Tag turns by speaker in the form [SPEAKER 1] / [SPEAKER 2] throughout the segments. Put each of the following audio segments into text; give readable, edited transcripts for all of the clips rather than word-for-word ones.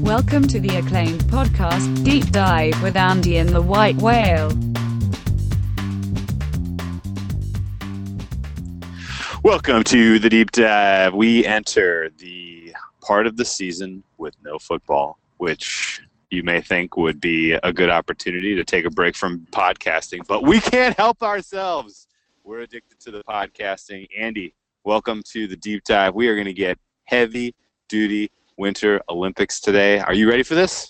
[SPEAKER 1] Welcome to the acclaimed podcast, Deep Dive with Andy and the White Whale.
[SPEAKER 2] Welcome to the Deep Dive. We enter the part of the season with no football, which you may think would be a good opportunity to take a break from podcasting, but we can't help ourselves. We're addicted to the podcasting. Andy, welcome to the Deep Dive. We are going to get heavy-duty Winter Olympics today. Are you ready for this?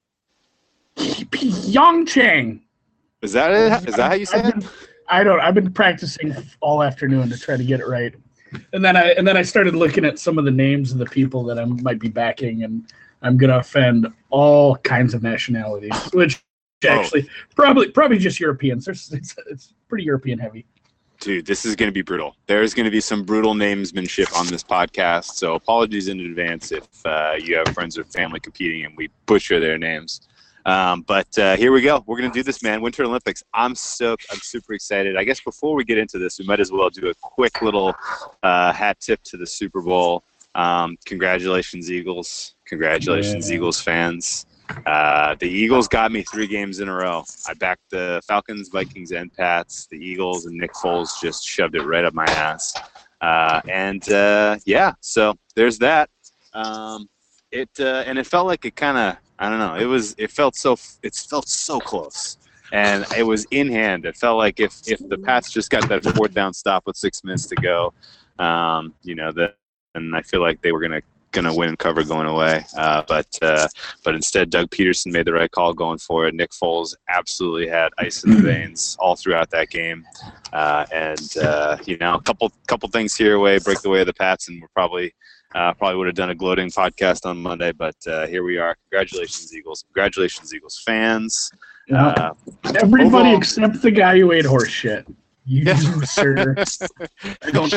[SPEAKER 3] Pyeongchang.
[SPEAKER 2] Is that it? Is that how you say it?
[SPEAKER 3] I've been practicing all afternoon to try to get it right. And then I started looking at some of the names of the people that I might be backing, and I'm gonna offend all kinds of nationalities, which actually probably just Europeans. It's pretty European heavy.
[SPEAKER 2] Dude, this is going to be brutal. There's going to be some brutal namesmanship on this podcast, so apologies in advance if you have friends or family competing and we butcher their names. But here we go. We're going to do this, man. Winter Olympics. I'm stoked. I'm super excited. I guess before we get into this, we might as well do a quick little hat tip to the Super Bowl. Congratulations, Eagles. Congratulations, Eagles fans. The Eagles got me 3 games in a row. I backed the Falcons, Vikings, and Pats. The Eagles and Nick Foles just shoved it right up my ass. So there's that. It felt like it kind of, I don't know. It felt so close, and it was in hand. It felt like if the Pats just got that 4th down stop with 6 minutes to go, and I feel like they were gonna win and cover going away. But instead, Doug Peterson made the right call going for it. Nick Foles absolutely had ice in the veins all throughout that game. A couple things here break the way of the Pats, and we're probably would have done a gloating podcast on Monday. But here we are. Congratulations, Eagles. Congratulations, Eagles fans.
[SPEAKER 3] Everybody except the guy who ate horse shit. Sir. I don't.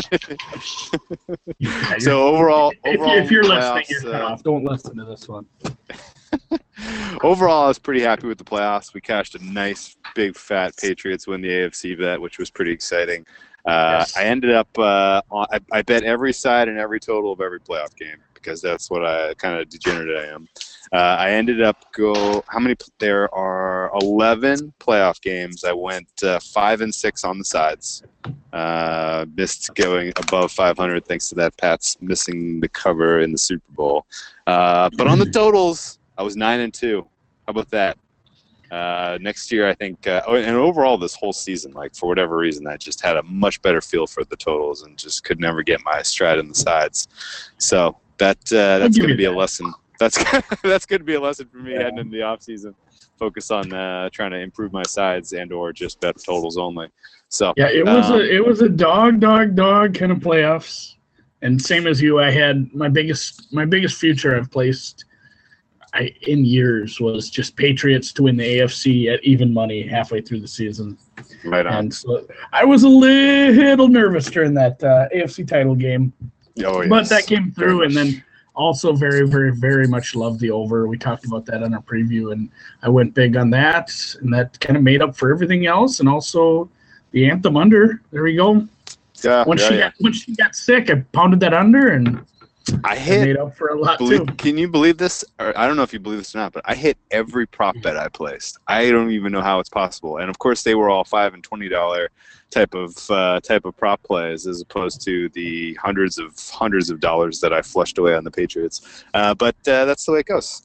[SPEAKER 2] So overall,
[SPEAKER 3] if you're listening, you're cut off. Don't listen to this one.
[SPEAKER 2] Overall, I was pretty happy with the playoffs. We cashed a nice, big, fat Patriots win the AFC bet, which was pretty exciting.
[SPEAKER 3] Yes.
[SPEAKER 2] I ended up I bet every side and every total of every playoff game because that's what I kind of degenerate I am. I ended up there are 11 playoff games. I went 5 and 6 on the sides. Missed going above 500 thanks to that Pats missing the cover in the Super Bowl. But on the totals, I was 9 and 2. How about that? Next year, I think, and overall this whole season, like for whatever reason, I just had a much better feel for the totals and just could never get my stride in the sides. So that's going to be a lesson. That's going to be a lesson for me heading into the off season. Focus on trying to improve my sides and or just bet totals only. So
[SPEAKER 3] yeah, it was a dog kind of playoffs, and same as you, I had my biggest future I've placed in years was just Patriots to win the AFC at even money halfway through the season.
[SPEAKER 2] Right on.
[SPEAKER 3] And so I was a little nervous during that AFC title game.
[SPEAKER 2] Oh, yes.
[SPEAKER 3] But that came through, and then also very, very, very much loved the over. We talked about that on our preview, and I went big on that, and that kind of made up for everything else, and also the Anthem under. There we go.
[SPEAKER 2] Yeah.
[SPEAKER 3] When she got sick, I pounded that under, and
[SPEAKER 2] I made
[SPEAKER 3] up for a lot too.
[SPEAKER 2] Can you believe this? Or I don't know if you believe this or not, but I hit every prop bet I placed. I don't even know how it's possible. And of course, they were all $5 and $20 type of prop plays, as opposed to the hundreds of dollars that I flushed away on the Patriots. But that's the way it goes.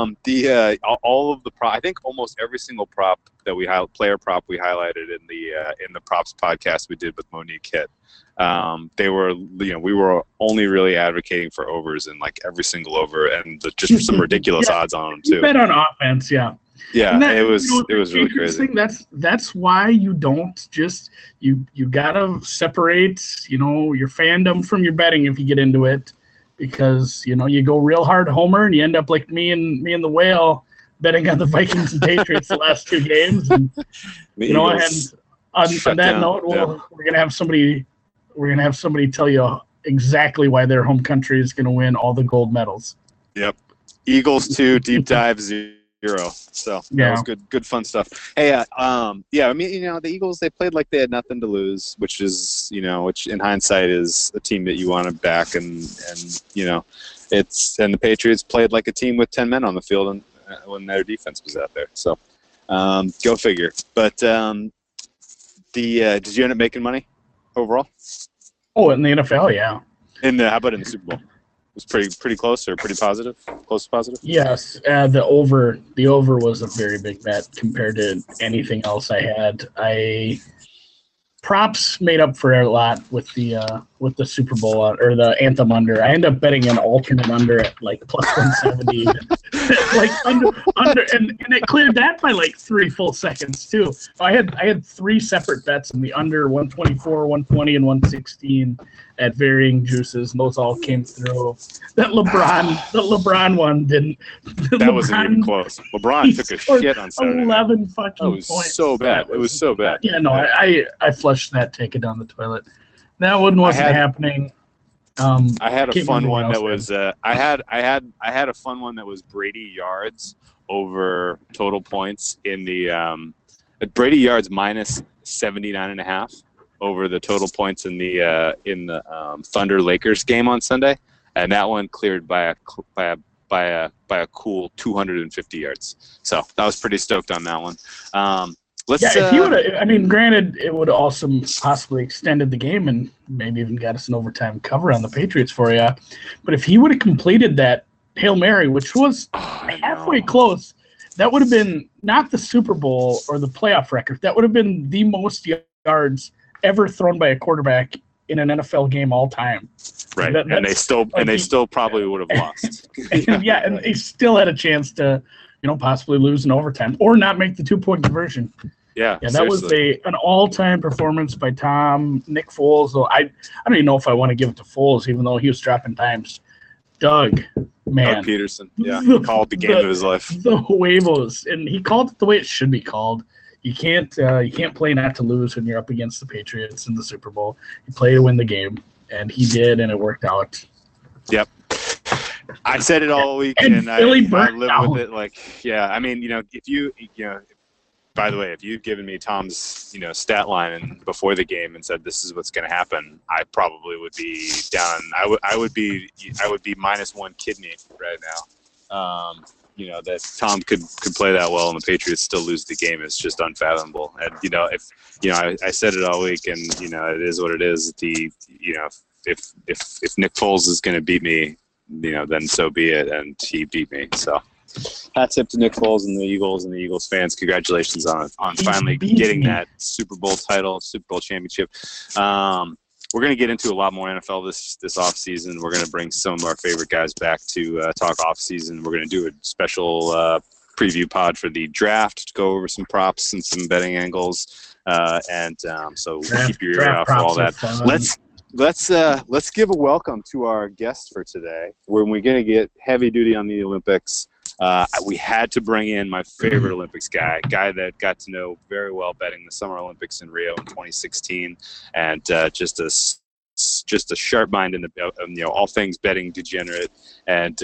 [SPEAKER 2] All of the I think almost every single prop that player prop we highlighted in the props podcast we did with Monique hit. We were only really advocating for overs in like every single over, and just some ridiculous odds on them too.
[SPEAKER 3] You bet on offense, yeah.
[SPEAKER 2] Yeah, it was really crazy.
[SPEAKER 3] That's why you don't just you gotta separate your fandom from your betting if you get into it, because you go real hard homer and you end up like me and the whale betting on the Vikings and Patriots the last 2 games. And, and on that note, we're gonna have somebody tell you exactly why their home country is gonna win all the gold medals.
[SPEAKER 2] Yep, Eagles 2, Deep Dive 0. So that was good fun stuff. Hey, I mean, the Eagles, they played like they had nothing to lose, which is, which in hindsight is a team that you want to back and and the Patriots played like a team with 10 men on the field when their defense was out there. So go figure. But did you end up making money overall?
[SPEAKER 3] Oh, in the NFL, yeah.
[SPEAKER 2] How about in the Super Bowl? It was pretty close or pretty positive? Close to positive?
[SPEAKER 3] Yes, the over was a very big bet compared to anything else I had. Props made up for a lot with the Super Bowl or the anthem under. I ended up betting an alternate under at like plus 170, like under, and it cleared that by like 3 full seconds too. I had 3 separate bets in the under 124, 120, and 116 at varying juices, and those all came through. The LeBron one didn't.
[SPEAKER 2] That wasn't even close. LeBron took a shit on Saturday.
[SPEAKER 3] 11 fucking
[SPEAKER 2] points.
[SPEAKER 3] points.
[SPEAKER 2] So bad. It was so bad.
[SPEAKER 3] Yeah, no, I flushed that ticket down the toilet. That one wasn't happening.
[SPEAKER 2] I had a fun one that was I had a fun one that was Brady yards over total points in the Brady yards minus 79.5 over the total points in the Thunder Lakers game on Sunday, and that one cleared by a cool 250 yards. So I was pretty stoked on that one.
[SPEAKER 3] If he would have, I mean, granted, it would have also possibly extended the game and maybe even got us an overtime cover on the Patriots for you. But if he would have completed that Hail Mary, which was halfway close, that would have been not the Super Bowl or the playoff record. That would have been the most yards ever thrown by a quarterback in an NFL game all time.
[SPEAKER 2] Right, and they still probably would have lost.
[SPEAKER 3] And they still had a chance to, possibly lose in overtime or not make the 2-point conversion.
[SPEAKER 2] Yeah,
[SPEAKER 3] that was an all-time performance by Tom. Nick Foles, though I don't even know if I want to give it to Foles, even though he was dropping times. Doug
[SPEAKER 2] Peterson, he called the game of his life.
[SPEAKER 3] The huevos, and he called it the way it should be called. You can't play not to lose when you're up against the Patriots in the Super Bowl. You play to win the game, and he did, and it worked out.
[SPEAKER 2] Yep. I said it all week, and I live with it. I mean, if you by the way, if you'd given me Tom's, stat line before the game and said this is what's going to happen, I probably would be down. I would be minus 1 kidney right now. That Tom could play that well and the Patriots still lose the game is just unfathomable. And I said it all week, and it is what it is. If Nick Foles is going to beat me, then so be it. And he beat me. So hats tip to Nick Foles and the Eagles fans. Congratulations on finally getting that Super Bowl title, Super Bowl championship. We're going to get into a lot more NFL this offseason. We're going to bring some of our favorite guys back to talk offseason. We're going to do a special preview pod for the draft to go over some props and some betting angles. So keep your ear out for all that. Let's give a welcome to our guest for today. When we're going to get heavy duty on the Olympics, we had to bring in my favorite Olympics guy that got to know very well betting the Summer Olympics in Rio in 2016, and just a sharp mind in the all things betting degenerate, and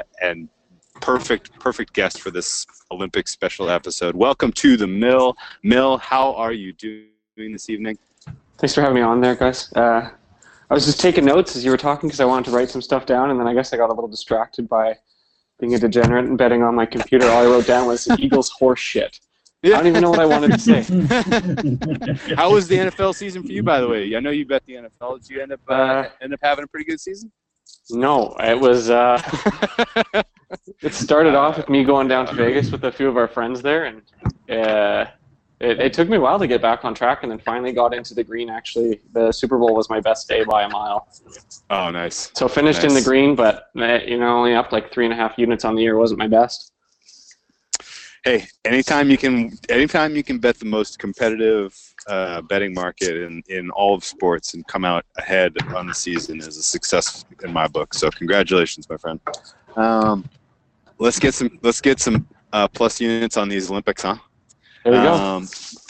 [SPEAKER 2] perfect guest for this Olympics special episode. Welcome to the Mill. Mill, how are you doing this evening?
[SPEAKER 4] Thanks for having me on there, guys. I was just taking notes as you were talking because I wanted to write some stuff down, and then I guess I got a little distracted by being a degenerate and betting on my computer. All I wrote down was Eagles horse shit. Yeah. I don't even know what I wanted to say.
[SPEAKER 2] How was the NFL season for you, by the way? I know you bet the NFL. Did you end up having a pretty good season?
[SPEAKER 4] No, it was. It started off with me going down to Vegas with a few of our friends there, and it took me a while to get back on track, and then finally got into the green. Actually, the Super Bowl was my best day by a mile.
[SPEAKER 2] Oh, nice.
[SPEAKER 4] So finished in the green, but only up like 3.5 units on the year wasn't my best.
[SPEAKER 2] Hey, anytime you can bet the most competitive betting market in all of sports and come out ahead on the season is a success in my book. So congratulations, my friend. Let's get some plus units on these Olympics, huh?
[SPEAKER 4] There we go.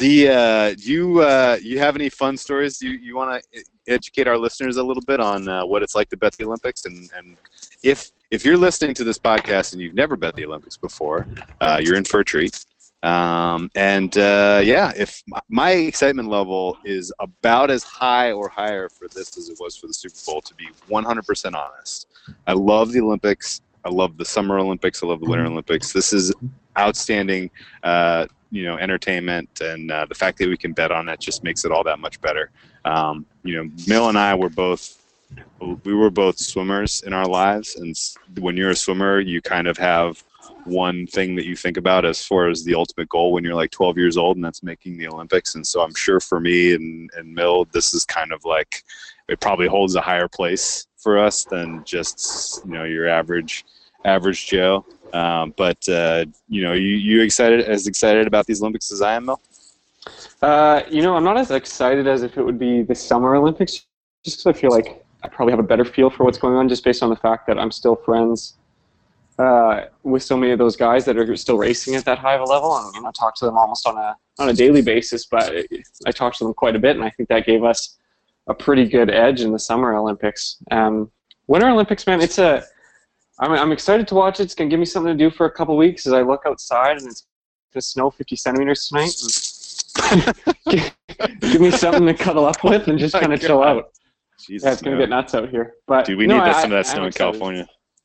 [SPEAKER 2] You have any fun stories you want to educate our listeners a little bit on what it's like to bet the Olympics, and if you're listening to this podcast and you've never bet the Olympics before, you're in for a treat. If my excitement level is about as high or higher for this as it was for the Super Bowl, to be 100% honest. I love the Olympics. I love the Summer Olympics. I love the Winter Olympics. This is outstanding, entertainment, and the fact that we can bet on it just makes it all that much better. Mill and I were both swimmers in our lives, and when you're a swimmer, you kind of have one thing that you think about as far as the ultimate goal when you're like 12 years old, and that's making the Olympics. And so I'm sure for me and Mill, this is kind of like, it probably holds a higher place for us than just your average Joe. You excited about these Olympics as I am, Mill?
[SPEAKER 4] I'm not as excited as if it would be the Summer Olympics, just because I feel like I probably have a better feel for what's going on, just based on the fact that I'm still friends with so many of those guys that are still racing at that high of a level. And I talk to them almost on a daily basis, but I talk to them quite a bit, and I think that gave us a pretty good edge in the Summer Olympics. Winter Olympics, man, I'm excited to watch it. It's gonna give me something to do for a couple weeks as I look outside, and it's gonna snow 50 centimeters tonight. Give me something to cuddle up with and just kind of chill out.
[SPEAKER 2] Jesus,
[SPEAKER 4] yeah, it's gonna get nuts out here. But
[SPEAKER 2] dude, we need some of that snow in California.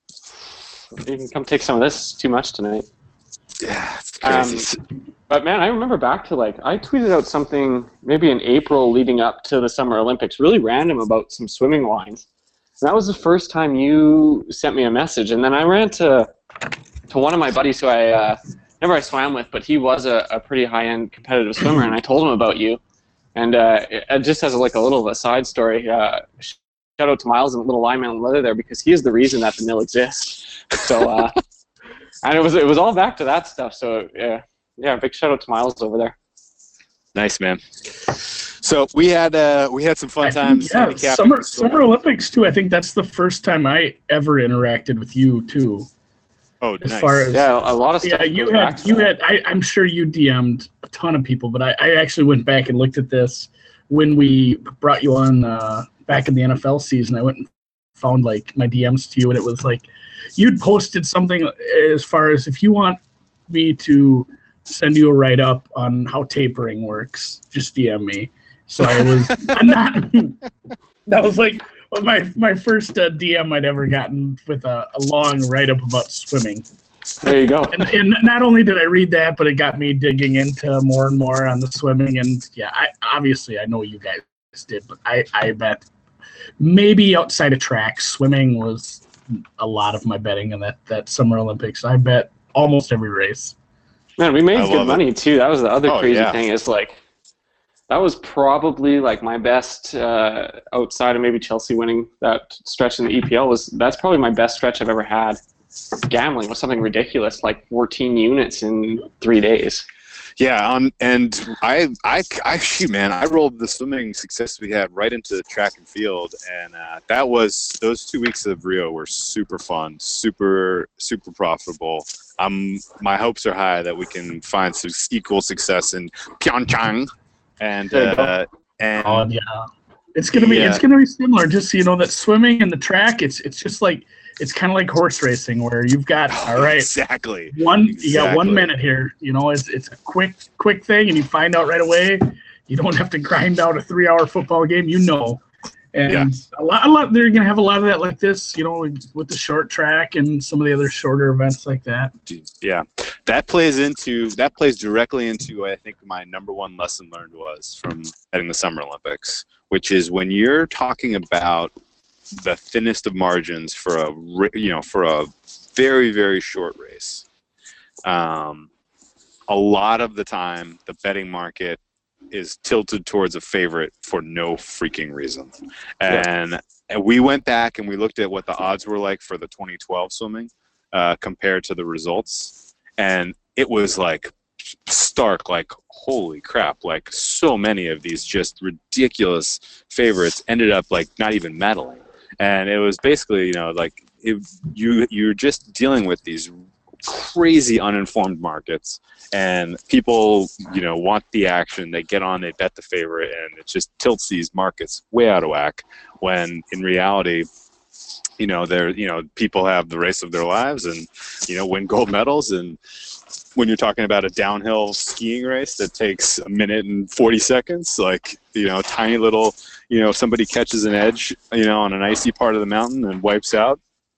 [SPEAKER 4] You can come take some of this. It's too much tonight.
[SPEAKER 2] Yeah, it's crazy.
[SPEAKER 4] But man, I remember back to I tweeted out something maybe in April leading up to the Summer Olympics, really random, about some swimming lines. And that was the first time you sent me a message. And then I ran to one of my buddies who I swam with, but he was a pretty high-end competitive swimmer, and I told him about you. And just as a little of a side story, shout out to Miles and Little Lie Mountain Leather there, because he is the reason that the mill exists. So, and it was all back to that stuff. So yeah, big shout out to Miles over there.
[SPEAKER 2] Nice, man. So we had some fun times.
[SPEAKER 3] Summer Olympics too. I think that's the first time I ever interacted with you too.
[SPEAKER 2] Oh,
[SPEAKER 3] as
[SPEAKER 2] nice.
[SPEAKER 3] far as
[SPEAKER 4] a lot of stuff.
[SPEAKER 3] Yeah, you had. I'm sure you DM'd a ton of people, but I actually went back and looked at this when we brought you on back in the NFL season. I went and found my DMs to you, and it was you'd posted something as far as, if you want me to send you a write up on how tapering works, just DM me. So I was that was my first DM I'd ever gotten with a long write up about swimming.
[SPEAKER 4] There you go.
[SPEAKER 3] And not only did I read that, but it got me digging into more and more on the swimming. And yeah, I know you guys did, but I bet maybe outside of track, swimming was a lot of my betting in that Summer Olympics. I bet almost every race.
[SPEAKER 4] Man, we made good money too. That was the other crazy thing, is that was probably my best outside of maybe Chelsea winning that stretch in the EPL. That's probably my best stretch I've ever had. Gambling was something ridiculous, 14 units in 3 days.
[SPEAKER 2] Yeah, and I rolled the swimming success we had right into track and field, and those 2 weeks of Rio were super fun, super super profitable. My hopes are high that we can find some equal success in Pyeongchang, and
[SPEAKER 3] it's gonna be similar. Just so you know that swimming and the track, it's just it's kind of like horse racing, where you've got all right,
[SPEAKER 2] exactly.
[SPEAKER 3] You got 1 minute here. It's a quick thing, and you find out right away. You don't have to grind out a 3-hour football game. And a lot. They're gonna have a lot of that like this. With the short track and some of the other shorter events like that.
[SPEAKER 2] Yeah, that plays directly into what I think my number one lesson learned was from heading the Summer Olympics, which is when you're talking about the thinnest of margins for a very, very short race. A lot of the time, the betting market is tilted towards a favorite for no freaking reason. And we went back and we looked at what the odds were like for the 2012 swimming compared to the results, and it was stark, holy crap, so many of these just ridiculous favorites ended up not even medaling. And it was basically, you're just dealing with these crazy uninformed markets, and people, want the action. They get on, they bet the favorite, and it just tilts these markets way out of whack. When in reality, people have the race of their lives and, win gold medals. And when you're talking about a downhill skiing race that takes 1 minute and 40 seconds, tiny little, somebody catches an edge, on an icy part of the mountain and wipes out,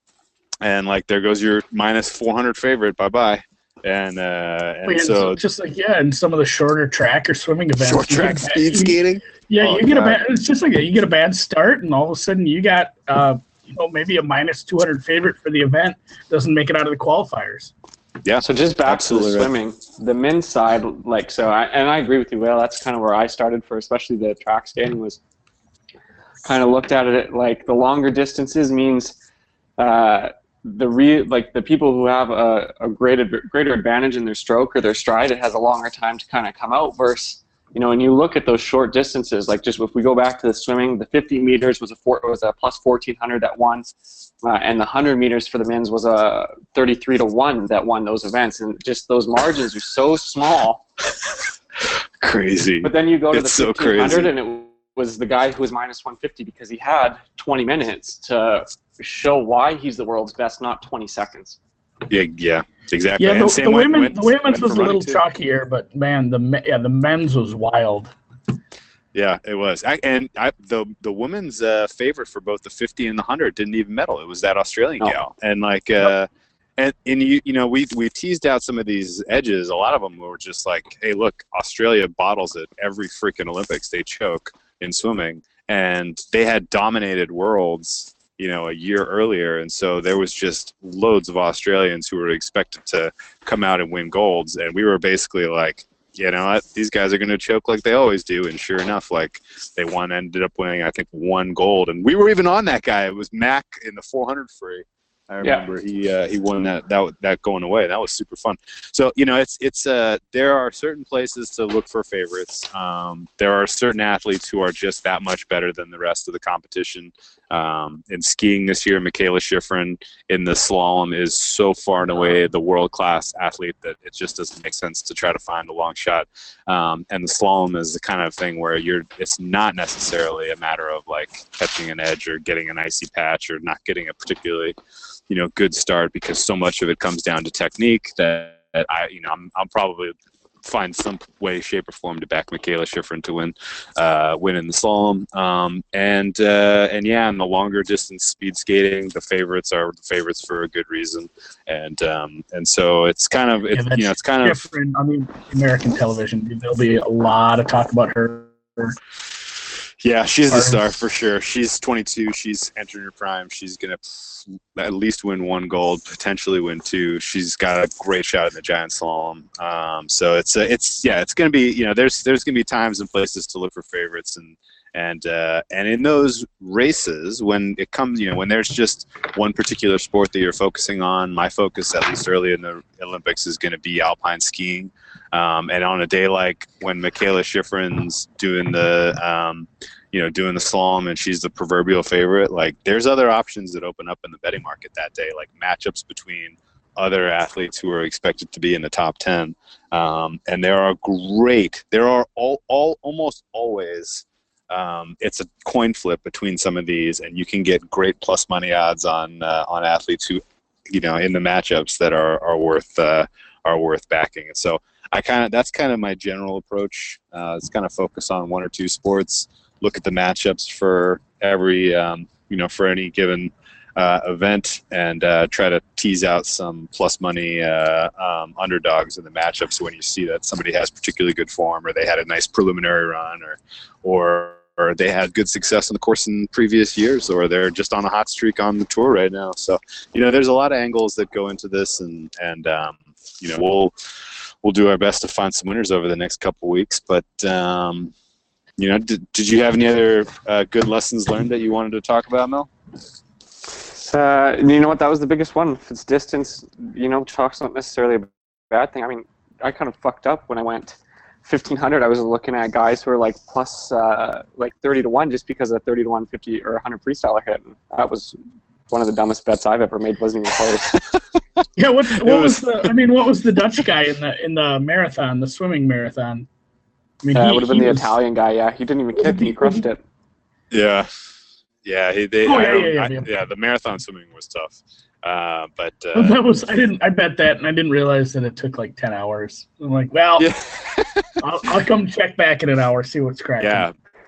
[SPEAKER 2] and like there goes your minus 400 favorite. Bye bye. And so
[SPEAKER 3] just like and some of the shorter track or swimming events,
[SPEAKER 2] short track speed skating.
[SPEAKER 3] You get a bad. It's just like you get a bad start, and all of a sudden you got maybe a minus 200 favorite for the event doesn't make it out of the qualifiers.
[SPEAKER 2] Yeah.
[SPEAKER 4] So just back to the swimming, the men's side, like I agree with you, Will. That's kind of where I started for, especially the track skating, was kind of looked at it like the longer distances means the people who have a greater advantage in their stroke or their stride, it has a longer time to kind of come out versus, when you look at those short distances, like just if we go back to the swimming, the 50 meters was a plus 1,400 that won, and the 100 meters for the men's was a 33-1 that won those events, and just those margins are so small.
[SPEAKER 2] Crazy.
[SPEAKER 4] But then you go to the 1,500,
[SPEAKER 2] so
[SPEAKER 4] and it was the guy who was minus 150 because he had 20 minutes to show why he's the world's best, not 20 seconds.
[SPEAKER 2] Yeah, exactly.
[SPEAKER 3] Yeah, the women's was a little chalkier, but man, the men's was wild.
[SPEAKER 2] Yeah, it was. The women's favorite for both the 50 and the 100 didn't even medal. It was that Australian gal, and like, and we teased out some of these edges. A lot of them were just like, hey, look, Australia bottles it every freaking Olympics. They choke in swimming, and they had dominated worlds, a year earlier, and so there was just loads of Australians who were expected to come out and win golds, and we were basically like, these guys are going to choke like they always do, and sure enough, like they ended up winning, I think, 1 gold, and we were even on that guy. It was Mac in the 400 free. I remember he won that going away. That was super fun. So it's there are certain places to look for favorites. There are certain athletes who are just that much better than the rest of the competition. In skiing this year, Michaela Schifrin in the slalom is so far and away the world-class athlete that it just doesn't make sense to try to find a long shot. And the slalom is the kind of thing where it's not necessarily a matter of like catching an edge or getting an icy patch or not getting a particularly good start, because so much of it comes down to technique that I'll probably find some way, shape, or form to back Michaela Schifrin to win in the slalom. And in the longer distance speed skating, the favorites are the favorites for a good reason. And so it's kind of
[SPEAKER 3] Schifrin on the American television. There'll be a lot of talk about her.
[SPEAKER 2] Yeah, she's the star for sure. She's 22. She's entering her prime. She's gonna at least win 1 gold, potentially win 2. She's got a great shot in the giant slalom. So it's gonna be there's gonna be times and places to look for favorites, and in those races when it comes when there's just one particular sport that you're focusing on. My focus, at least early in the Olympics, is going to be alpine skiing. And on a day like when Michaela Schifrin's doing the doing the slalom and she's the proverbial favorite, like there's other options that open up in the betting market that day, like matchups between other athletes who are expected to be in the top 10. And there are almost always it's a coin flip between some of these, and you can get great plus money odds on athletes who in the matchups that are worth backing. And so that's kind of my general approach. It's kind of focus on 1 or 2 sports, look at the matchups for every for any given event, and try to tease out some plus money underdogs in the matchups. So when you see that somebody has particularly good form, or they had a nice preliminary run, or they had good success on the course in previous years, or they're just on a hot streak on the tour right now. So there's a lot of angles that go into this, and we'll do our best to find some winners over the next couple weeks. But did you have any other good lessons learned that you wanted to talk about, Mel?
[SPEAKER 4] You know what? That was the biggest one. If it's distance, chalk's not necessarily a bad thing. I mean, I kind of fucked up when I went 1,500. I was looking at guys who were like plus 30-1 just because of 30-1, 50 or 100 freestyler hit. And that was one of the dumbest bets I've ever made. Wasn't even close.
[SPEAKER 3] Yeah, what was the Dutch guy in the marathon, the swimming marathon? I mean,
[SPEAKER 4] it would have been the Italian guy. Yeah, he didn't even kick. He crushed it.
[SPEAKER 2] Yeah. Yeah, the marathon swimming was tough. But
[SPEAKER 3] that was I bet that, and I didn't realize that it took like 10 hours. I'm like, well, yeah. I'll come check back in an hour, see what's cracking.
[SPEAKER 2] Yeah,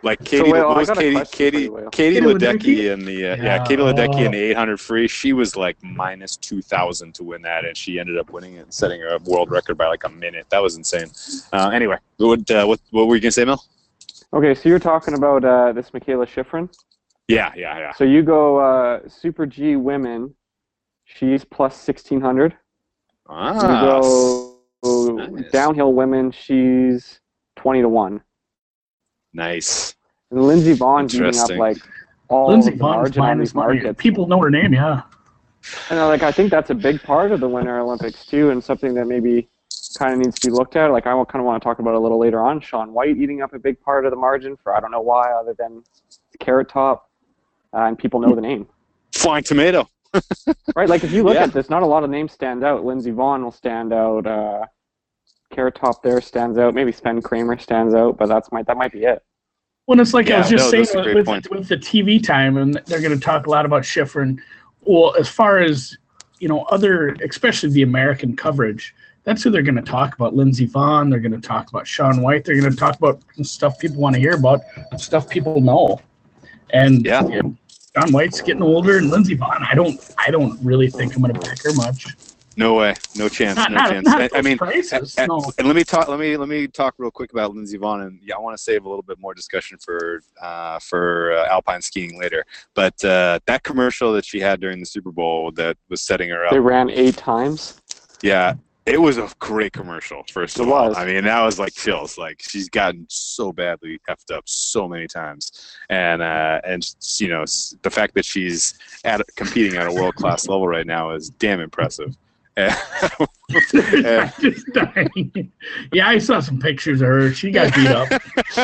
[SPEAKER 2] Like Katie,
[SPEAKER 4] Whale,
[SPEAKER 2] what
[SPEAKER 4] I
[SPEAKER 2] was
[SPEAKER 4] got a
[SPEAKER 2] Katie?
[SPEAKER 4] question for you, Whale.
[SPEAKER 2] Katie
[SPEAKER 3] Katie
[SPEAKER 2] Ledecky
[SPEAKER 3] Ledecky?
[SPEAKER 2] in the
[SPEAKER 3] Yeah.
[SPEAKER 2] Katie Ledecky in the
[SPEAKER 3] Oh.
[SPEAKER 2] 800 free. She was like minus 2,000 to win that, and she ended up winning it and setting a world record by like a minute. That was insane. Anyway, what were you gonna say, Mel?
[SPEAKER 4] Okay, so you're talking about this Michaela Schifrin.
[SPEAKER 2] Yeah.
[SPEAKER 4] So you go Super G women, she's plus 1,600. You go
[SPEAKER 2] nice.
[SPEAKER 4] downhill women, she's 20-1.
[SPEAKER 2] Nice.
[SPEAKER 4] And Lindsey Vonn beating up
[SPEAKER 2] Interesting.
[SPEAKER 4] like all
[SPEAKER 3] Lindsey
[SPEAKER 4] of the
[SPEAKER 3] Vonn is
[SPEAKER 4] margin on these
[SPEAKER 3] minus money.
[SPEAKER 4] markets.
[SPEAKER 3] People know her name, yeah.
[SPEAKER 4] And I think that's a big part of the Winter Olympics too, and something that maybe kind of needs to be looked at. Like I kind of want to talk about it a little later on. Shaun White eating up a big part of the margin for I don't know why, other than Carrot Top, and people know the name.
[SPEAKER 2] Flying Tomato.
[SPEAKER 4] Right, like if you look
[SPEAKER 2] Yeah.
[SPEAKER 4] at this, not a lot of names stand out. Lindsey Vonn will stand out. Carrot Top there stands out. Maybe Sven Kramer stands out, but that might be it.
[SPEAKER 3] When it's like I was just
[SPEAKER 2] that's a
[SPEAKER 3] saying
[SPEAKER 2] great point.
[SPEAKER 3] with the TV time, and they're going to talk a lot about Schifrin. Well, as far as other, especially the American coverage, that's who they're going to talk about. Lindsey Vonn. They're going to talk about Shaun White. They're going to talk about stuff people want to hear about, stuff people know. And Shaun White's getting older, and Lindsey Vonn. I don't really think I'm going to pick her much.
[SPEAKER 2] No way, no chance, no chance.
[SPEAKER 3] I mean, prices, no.
[SPEAKER 2] And let me talk real quick about Lindsey Vonn, and I want to save a little bit more discussion for alpine skiing later. But that commercial that she had during the Super Bowl that was setting her up.
[SPEAKER 4] They ran 8 times.
[SPEAKER 2] Yeah, it was a great commercial. First of
[SPEAKER 4] It
[SPEAKER 2] all,
[SPEAKER 4] was.
[SPEAKER 2] I mean, that was like chills. Like she's gotten so badly effed up so many times, and the fact that she's competing at a world class level right now is damn impressive.
[SPEAKER 3] I'm just dying. Yeah, I saw some pictures of her. She got beat up.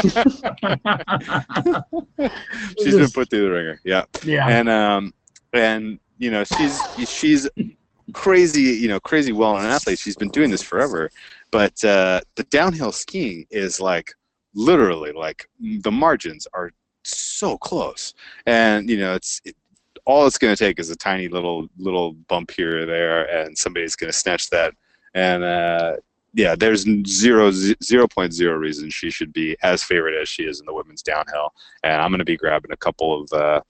[SPEAKER 2] She's been put through the ringer. Yeah.
[SPEAKER 3] And
[SPEAKER 2] she's crazy well-known athlete. She's been doing this forever, but the downhill skiing is like literally like the margins are so close, and all it's going to take is a tiny little bump here or there, and somebody's going to snatch that. And there's 0.0 reason she should be as favored as she is in the women's downhill. And I'm going to be grabbing a couple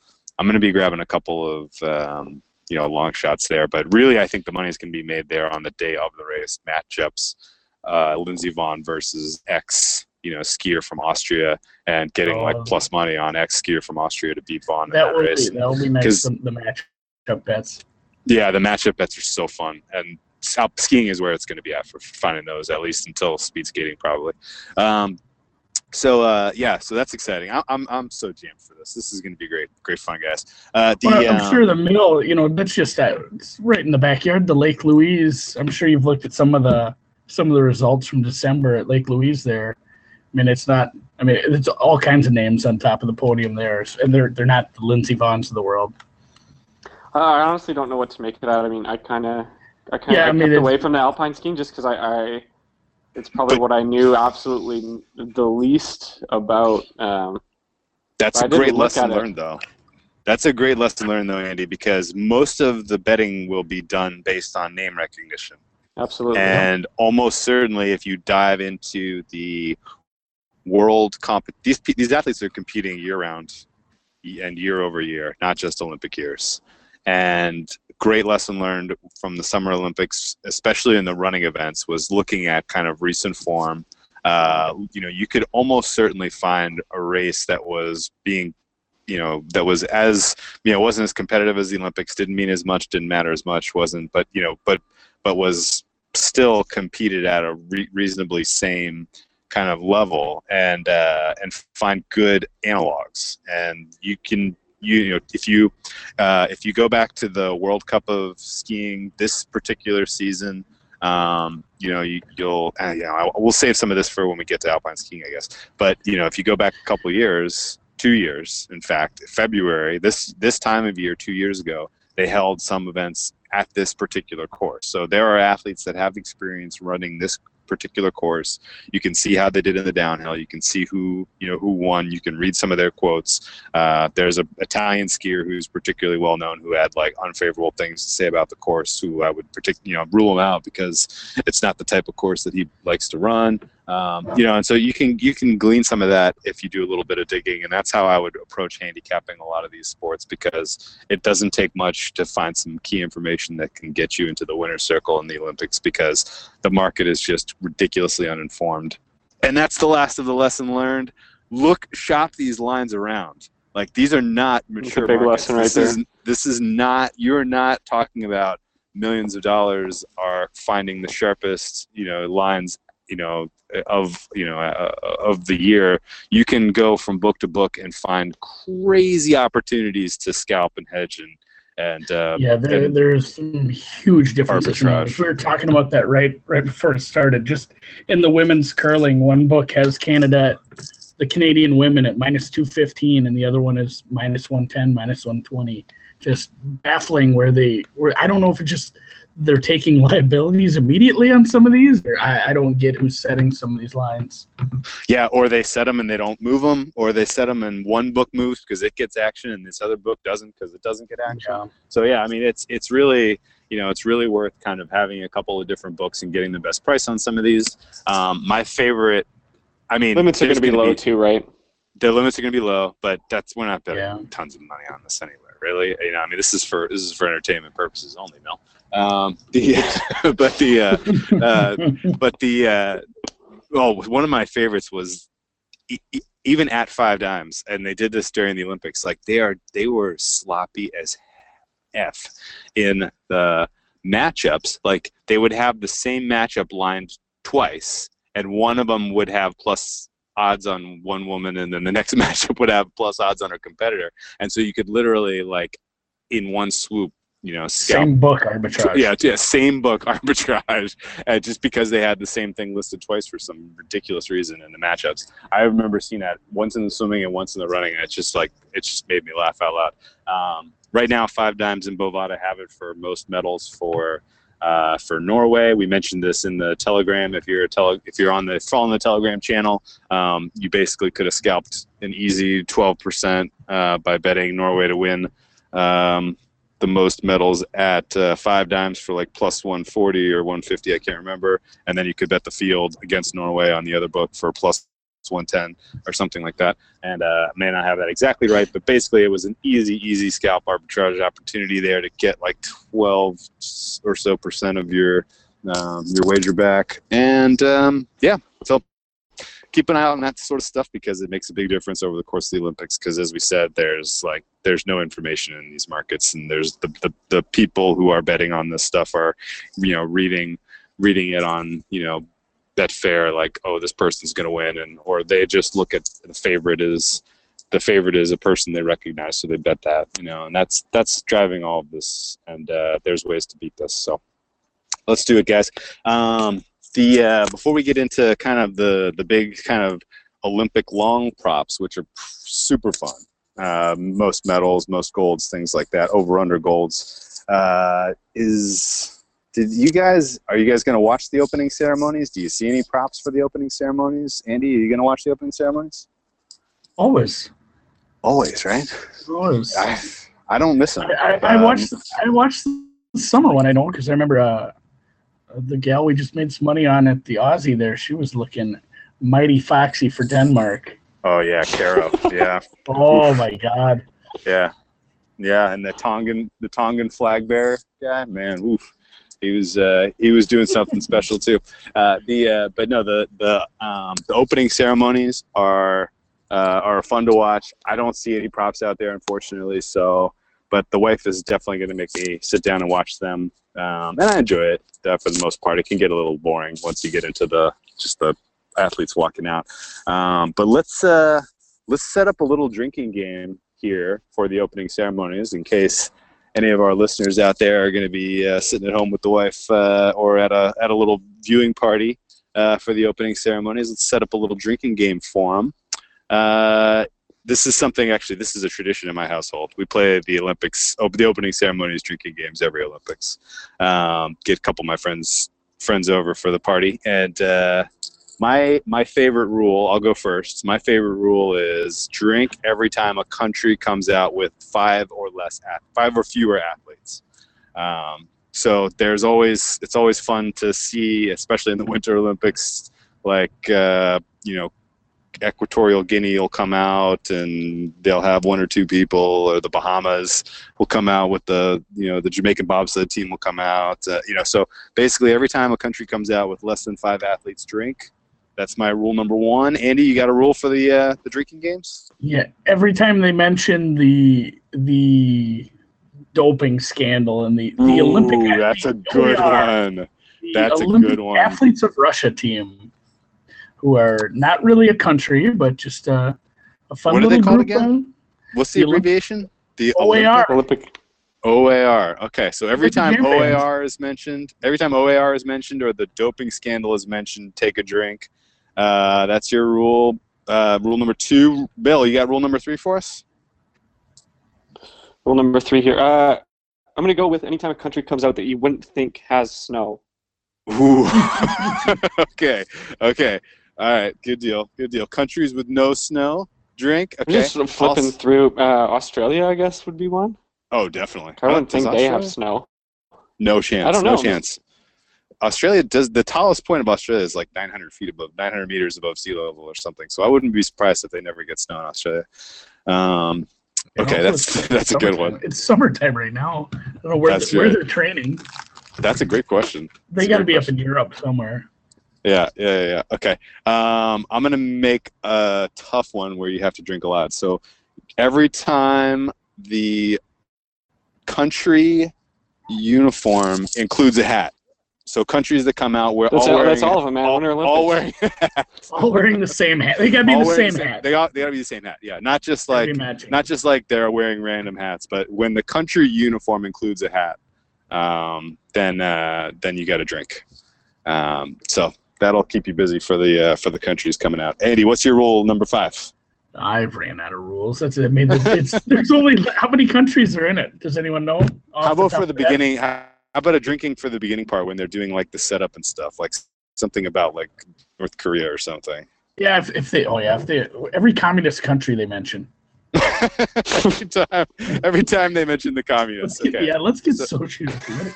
[SPEAKER 2] of long shots there. But really, I think the money is going to be made there on the day of the race. Matchups, Lindsey Vonn versus X skier from Austria, and getting like plus money on X skier from Austria to beat Vonn in that race.
[SPEAKER 3] That will be nice. The matchup bets. Yeah,
[SPEAKER 2] the matchup bets are so fun, and skiing is where it's going to be at for finding those, at least until speed skating probably. So that's exciting. I'm so jammed for this. This is going to be great fun, guys.
[SPEAKER 3] I'm sure the mill, that's just it's right in the backyard. The Lake Louise. I'm sure you've looked at some of the results from December at Lake Louise there. It's all kinds of names on top of the podium there, and they're not the Lindsey Vonns of the world.
[SPEAKER 4] I honestly don't know what to make of that. I kind of kept away from the alpine skiing just because it's probably what I knew absolutely the least about.
[SPEAKER 2] That's a great lesson learned, though. That's a great lesson learned, though, Andy, because most of the betting will be done based on name recognition.
[SPEAKER 4] Absolutely.
[SPEAKER 2] And almost certainly, if you dive into the world these athletes are competing year-round and year over year, not just Olympic years. And great lesson learned from the Summer Olympics, especially in the running events, was looking at kind of recent form. You could almost certainly find a race that was being, that was as, wasn't as competitive as the Olympics, didn't mean as much, didn't matter as much, wasn't, but was still competed at a reasonably same kind of level, and find good analogs. And you can, if you go back to the World Cup of skiing this particular season, we'll save some of this for when we get to alpine skiing, I guess. But if you go back a couple of years, 2 years, in fact, February, this time of year 2 years ago, they held some events at this particular course. So there are athletes that have experience running this particular course. You can see how they did in the downhill. You can see who won. You can read some of their quotes. There's an Italian skier who's particularly well known who had like unfavorable things to say about the course, who I would rule him out because it's not the type of course that he likes to run. And so you can glean some of that if you do a little bit of digging, and that's how I would approach handicapping a lot of these sports, because it doesn't take much to find some key information that can get you into the winner's circle in the Olympics, because the market is just ridiculously uninformed. And that's the last of the lesson learned. Shop these lines around. Like, these are not mature
[SPEAKER 4] big
[SPEAKER 2] markets.
[SPEAKER 4] lesson right there.
[SPEAKER 2] This is not, you're not talking about millions of dollars are finding the sharpest, lines, of the year. You can go from book to book and find crazy opportunities to scalp and hedge
[SPEAKER 3] there's some huge differences. We were talking about that right before it started. Just in the women's curling, one book has Canada, the Canadian women, at -215, and the other one is -110, -120. Just baffling where I don't know if it's just they're taking liabilities immediately on some of these. Or I don't get who's setting some of these lines.
[SPEAKER 2] Yeah, or they set them and they don't move them, or they set them and one book moves because it gets action and this other book doesn't because it doesn't get action.
[SPEAKER 3] Yeah.
[SPEAKER 2] So yeah, I mean, it's really, it's really worth kind of having a couple of different books and getting the best price on some of these. My favorite,
[SPEAKER 4] limits are going to be low too, right?
[SPEAKER 2] The limits are going to be low, but we're not betting tons of money on this anyway. Really, this is for entertainment purposes only, Mel. One of my favorites was even at 5 dimes, and they did this during the Olympics. Like, they were sloppy as F in the matchups. Like, they would have the same matchup lined twice, and one of them would have plus odds on one woman, and then the next matchup would have plus odds on her competitor. And so you could literally, like, in one swoop, scalp.
[SPEAKER 3] Same book arbitrage.
[SPEAKER 2] Yeah, same book arbitrage, just because they had the same thing listed twice for some ridiculous reason in the matchups. I remember seeing that once in the swimming and once in the running, and it just made me laugh out loud. Right now, 5 dimes in Bovada have it for most medals for Norway. We mentioned this in the Telegram. If you're following the Telegram channel, you basically could have scalped an easy 12% by betting Norway to win the most medals at 5 dimes for like plus 140 or 150, I can't remember. And then you could bet the field against Norway on the other book for plus 110 or something like that. And may not have that exactly right, but basically it was an easy scalp arbitrage opportunity there to get like 12 or so % of your wager back. And so keep an eye on that sort of stuff, because it makes a big difference over the course of the Olympics. Because as we said, there's no information in these markets, and there's the people who are betting on this stuff are reading it on Betfair, like, oh, this person's going to win, or they just look at the favorite is a person they recognize, so they bet that, and that's driving all of this. And there's ways to beat this. So let's do it, guys. Before we get into kind of the big kind of Olympic long props, which are super fun, most medals, most golds, things like that, over under golds, are you guys going to watch the opening ceremonies? Do you see any props for the opening ceremonies? Andy, are you going to watch the opening ceremonies?
[SPEAKER 3] Always,
[SPEAKER 2] right?
[SPEAKER 3] Always.
[SPEAKER 2] I don't miss them.
[SPEAKER 3] I watched the summer one. I don't, because I remember the gal we just made some money on at the Aussie there. She was looking mighty foxy for Denmark.
[SPEAKER 2] Oh yeah, Caro. Yeah.
[SPEAKER 3] Oh my God.
[SPEAKER 2] Yeah, and the Tongan flag bearer guy, man, oof. He was doing something special too. The opening ceremonies are fun to watch. I don't see any props out there, unfortunately. So, but the wife is definitely going to make me sit down and watch them, and I enjoy it for the most part. It can get a little boring once you get into the athletes walking out. But let's set up a little drinking game here for the opening ceremonies, in case any of our listeners out there are going to be sitting at home with the wife or at a little viewing party for the opening ceremonies. Let's set up a little drinking game for them. This is a tradition in my household. We play the opening ceremonies drinking games every Olympics. Get a couple of my friends over for the party. And my favorite rule, I'll go first. My favorite rule is drink every time a country comes out with 5 or fewer athletes. So it's always fun to see, especially in the Winter Olympics, Equatorial Guinea will come out and they'll have one or two people, or the Bahamas will come out with the Jamaican bobsled team will come out. So basically every time a country comes out with less than 5 athletes drink, that's my rule number 1. Andy, you got a rule for the drinking games?
[SPEAKER 3] Yeah, every time they mention the doping scandal and the Olympic.
[SPEAKER 2] That's a good one. That's
[SPEAKER 3] Olympic
[SPEAKER 2] a good one.
[SPEAKER 3] Athletes of Russia team, who are not really a country, but just a fun
[SPEAKER 2] What are
[SPEAKER 3] little
[SPEAKER 2] they called
[SPEAKER 3] group.
[SPEAKER 2] again? What's the abbreviation? The
[SPEAKER 3] OAR.
[SPEAKER 4] Olympic.
[SPEAKER 2] OAR. Okay, so every time
[SPEAKER 3] Olympic
[SPEAKER 2] OAR is mentioned, or the doping scandal is mentioned, take a drink. That's your rule. Rule number 2. Bill, you got rule number 3 for us?
[SPEAKER 4] Rule number 3 here. I'm going to go with anytime a country comes out that you wouldn't think has snow.
[SPEAKER 2] Ooh. Okay. All right. Good deal. Countries with no snow, drink.
[SPEAKER 4] I'm
[SPEAKER 2] Okay.
[SPEAKER 4] just sort of flipping through. Australia, I guess, would be one.
[SPEAKER 2] Oh, definitely.
[SPEAKER 4] I wouldn't think they have
[SPEAKER 2] Australia?
[SPEAKER 4] snow.
[SPEAKER 2] No chance.
[SPEAKER 4] I don't know.
[SPEAKER 2] No chance. Australia does. The tallest point of Australia is like 900 meters above sea level or something. So I wouldn't be surprised if they never get snow in Australia. Okay, that's a good one.
[SPEAKER 3] It's summertime right now. I don't know where they're training.
[SPEAKER 2] That's a great question.
[SPEAKER 3] They got to be up in Europe somewhere.
[SPEAKER 2] Yeah. Okay. I'm going to make a tough one where you have to drink a lot. So every time the country uniform includes a hat. So countries that come out where
[SPEAKER 4] that's all of them, man.
[SPEAKER 2] All wearing hats.
[SPEAKER 3] All wearing the same hat. They got to be the same hat.
[SPEAKER 2] They got to be the same hat. Yeah, not just like they're wearing random hats, but when the country uniform includes a hat, then you got to drink. So that'll keep you busy for the countries coming out. Andy, what's your rule number 5?
[SPEAKER 3] I've ran out of rules. That's it. I mean, there's only how many countries are in it? Does anyone know?
[SPEAKER 2] How about for the beginning? How about a drinking for the beginning part when they're doing like the setup and stuff, like something about like North Korea or something?
[SPEAKER 3] Yeah, if they every communist country they mention.
[SPEAKER 2] every time they mention the communists.
[SPEAKER 3] Let's get sociopolitical.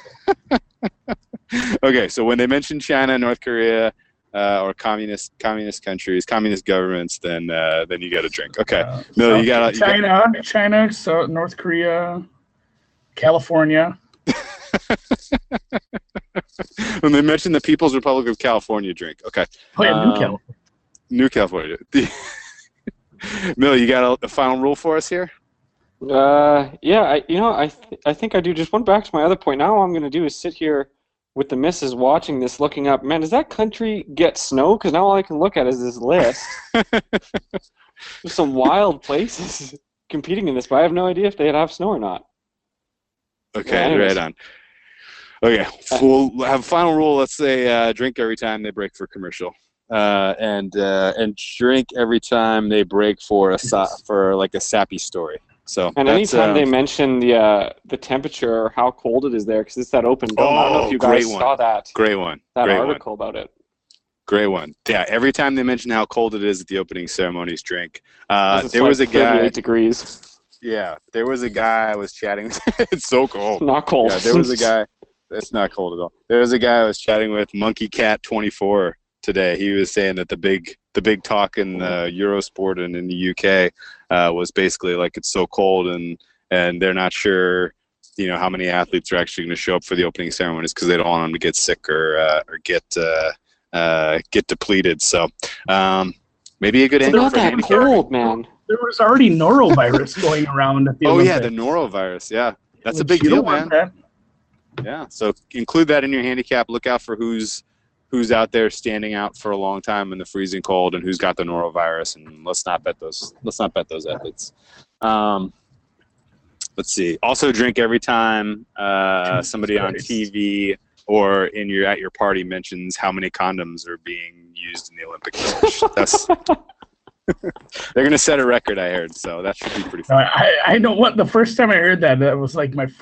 [SPEAKER 2] Okay, so when they mention China, North Korea, or communist countries, communist governments, then you got to drink. Okay, no, you got
[SPEAKER 3] China, so North Korea, California.
[SPEAKER 2] When they mention the People's Republic of California, drink. Okay.
[SPEAKER 3] Oh yeah,
[SPEAKER 2] New California. Mill, you got a final rule for us here?
[SPEAKER 4] Yeah. I think I do. Just one back to my other point. Now all I'm going to do is sit here with the missus watching this, looking up. Man, does that country get snow? Because now all I can look at is this list. There's some wild places competing in this, but I have no idea if they'd have snow or not.
[SPEAKER 2] Okay, right on. Okay, we'll have a final rule. Let's say drink every time they break for commercial, and drink every time they break for like a sappy story. So
[SPEAKER 4] and anytime they mention the temperature or how cold it is there, because it's that open dome. I don't know if you guys saw that.
[SPEAKER 2] Great one.
[SPEAKER 4] That article about it.
[SPEAKER 2] Great one. Yeah, every time they mention how cold it is at the opening ceremonies, drink. There was a guy.
[SPEAKER 4] 38 degrees.
[SPEAKER 2] Yeah, there was a guy I was chatting with. It's so cold.
[SPEAKER 4] Not cold.
[SPEAKER 2] Yeah, there was a guy. It's not cold at all. There was a guy I was chatting with, Monkey Cat 24 today. He was saying that the big talk in Eurosport and in the UK was basically like it's so cold and they're not sure, how many athletes are actually going to show up for the opening ceremonies because they don't want them to get sick or get depleted. So maybe a good angle for
[SPEAKER 4] that cold, man.
[SPEAKER 3] There was already norovirus going around at the Olympics.
[SPEAKER 2] Yeah, the norovirus. Yeah, that's a big deal, man. Yeah, so include that in your handicap. Look out for who's out there standing out for a long time in the freezing cold and who's got the norovirus, and let's not bet those athletes. Let's see. Also drink every time somebody on TV or at your party mentions how many condoms are being used in the Olympic Village. That's they're gonna set a record, I heard, so that should be pretty fun.
[SPEAKER 3] I know what the first time I heard that was like my